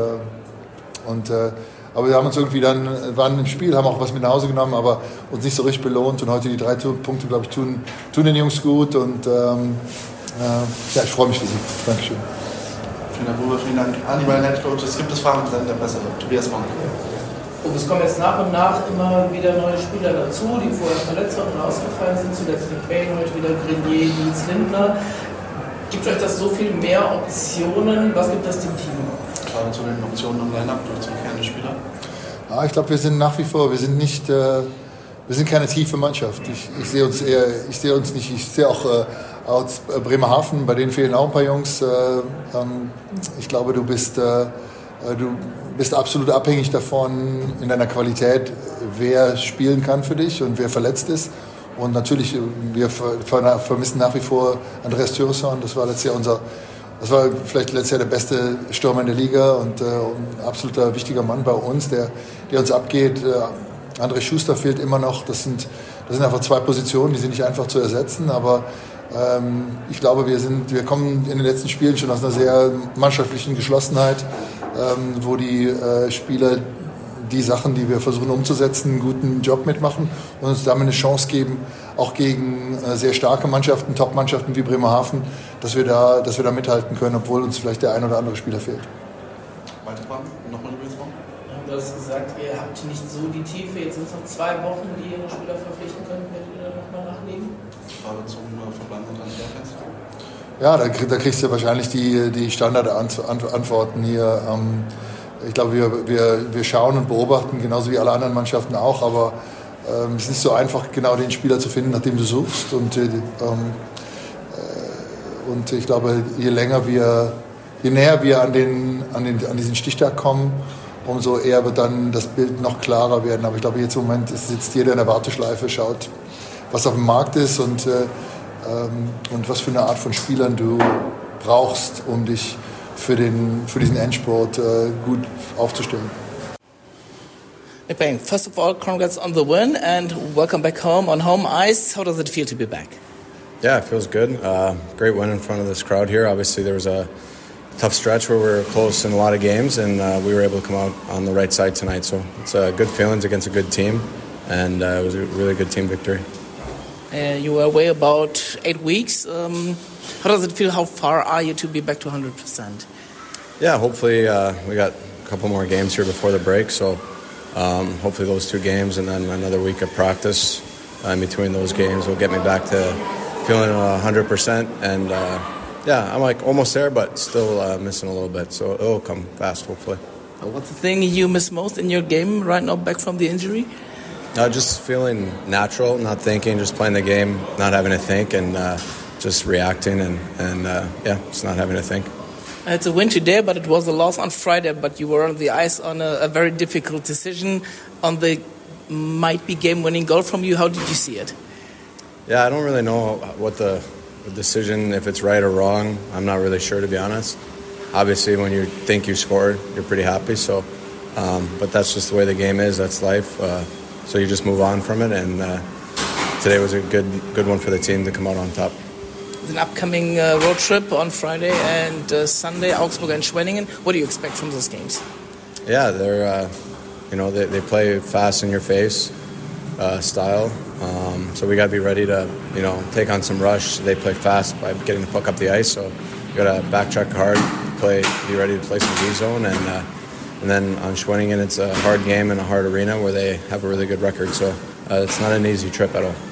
aber wir haben uns irgendwie waren im Spiel, haben auch was mit nach Hause genommen, aber uns nicht so richtig belohnt und heute die 3 Punkte, glaube ich, tun den Jungs gut und ich freue mich für sie. Dankeschön. Vielen Dank, Uwe, vielen Dank. Andi, mein Headcoach, es gibt Fragen, dann der Bessere. Tobias Mann. Und es kommen jetzt nach und nach immer wieder neue Spieler dazu, die vorher verletzt waren und ausgefallen sind. Zuletzt Nick Payne, heute wieder Grenier, Nils Lindner. Gibt euch das so viel mehr Optionen? Was gibt das dem Team? Gerade zu den Optionen im Line-Up durch zum Kern der Spieler? Ja, ich glaube, wir sind nach wie vor, wir sind keine tiefe Mannschaft. Ich sehe uns nicht, ich sehe auch aus Bremerhaven, bei denen fehlen auch ein paar Jungs. Ich glaube, du bist absolut abhängig davon in deiner Qualität, wer spielen kann für dich und wer verletzt ist. Und natürlich, wir vermissen nach wie vor Andreas Thüresson. Das war vielleicht letztes Jahr der beste Stürmer in der Liga und ein absoluter wichtiger Mann bei uns, der uns abgeht. André Schuster fehlt immer noch. Das sind einfach 2 Positionen, die sind nicht einfach zu ersetzen. Aber ich glaube, wir kommen in den letzten Spielen schon aus einer sehr mannschaftlichen Geschlossenheit, wo die Spieler die Sachen, die wir versuchen umzusetzen, einen guten Job mitmachen und uns damit eine Chance geben, auch gegen sehr starke Mannschaften, Top-Mannschaften wie Bremerhaven, dass wir da mithalten können, obwohl uns vielleicht der ein oder andere Spieler fehlt. Weitere Fragen? Nochmal eine Frage? Du hast gesagt, ihr habt nicht so die Tiefe. Jetzt sind es noch 2 Wochen, die ihr den Spieler verpflichten könnt. Werdet ihr da nochmal nachlegen? Frage zum verbleibenden Transferfenster. Ja, da kriegst du wahrscheinlich die Standardantworten hier. Ich glaube, wir schauen und beobachten, genauso wie alle anderen Mannschaften auch, aber es ist nicht so einfach, genau den Spieler zu finden, nach dem du suchst. Und ich glaube, je näher wir an diesen Stichtag kommen, umso eher wird dann das Bild noch klarer werden. Aber ich glaube, jetzt im Moment sitzt jeder in der Warteschleife, schaut, was auf dem Markt ist und was für eine Art von Spielern du brauchst, um dich für diesen Endspurt gut aufzustellen. Nick Payne, first of all, congrats on the win and welcome back home on home ice. How does it feel to be back? Yeah, it feels good. Great win in front of this crowd here. Obviously, there was a tough stretch where we were close in a lot of games, and we were able to come out on the right side tonight. So it's good feelings against a good team, and it was a really good team victory. You were away about 8 weeks. How does it feel? How far are you to be back to 100%? Yeah, hopefully we got a couple more games here before the break. So hopefully those 2 games and then another week of practice in between those games will get me back to feeling 100%. And yeah, I'm like almost there, but still missing a little bit. So it'll come fast, hopefully. What's the thing you miss most in your game right now, back from the injury? Just feeling natural, not thinking, just playing the game, not having to think, and just reacting, and just not having to think. It's a win today, but it was a loss on Friday. But you were on the ice on a very difficult decision on the might-be game-winning goal from you. How did you see it? Yeah, I don't really know what the decision, if it's right or wrong. I'm not really sure, to be honest. Obviously, when you think you scored, you're pretty happy. So, but that's just the way the game is. That's life. So you just move on from it. And today was a good one for the team to come out on top. An upcoming road trip on Friday and Sunday, Augsburg and Schwenningen. What do you expect from those games? Yeah, they're they play fast in your face style. So we got to be ready to take on some rush. They play fast by getting the puck up the ice. So got to backtrack hard, be ready to play some D zone, and then on Schwenningen, it's a hard game in a hard arena where they have a really good record. So it's not an easy trip at all.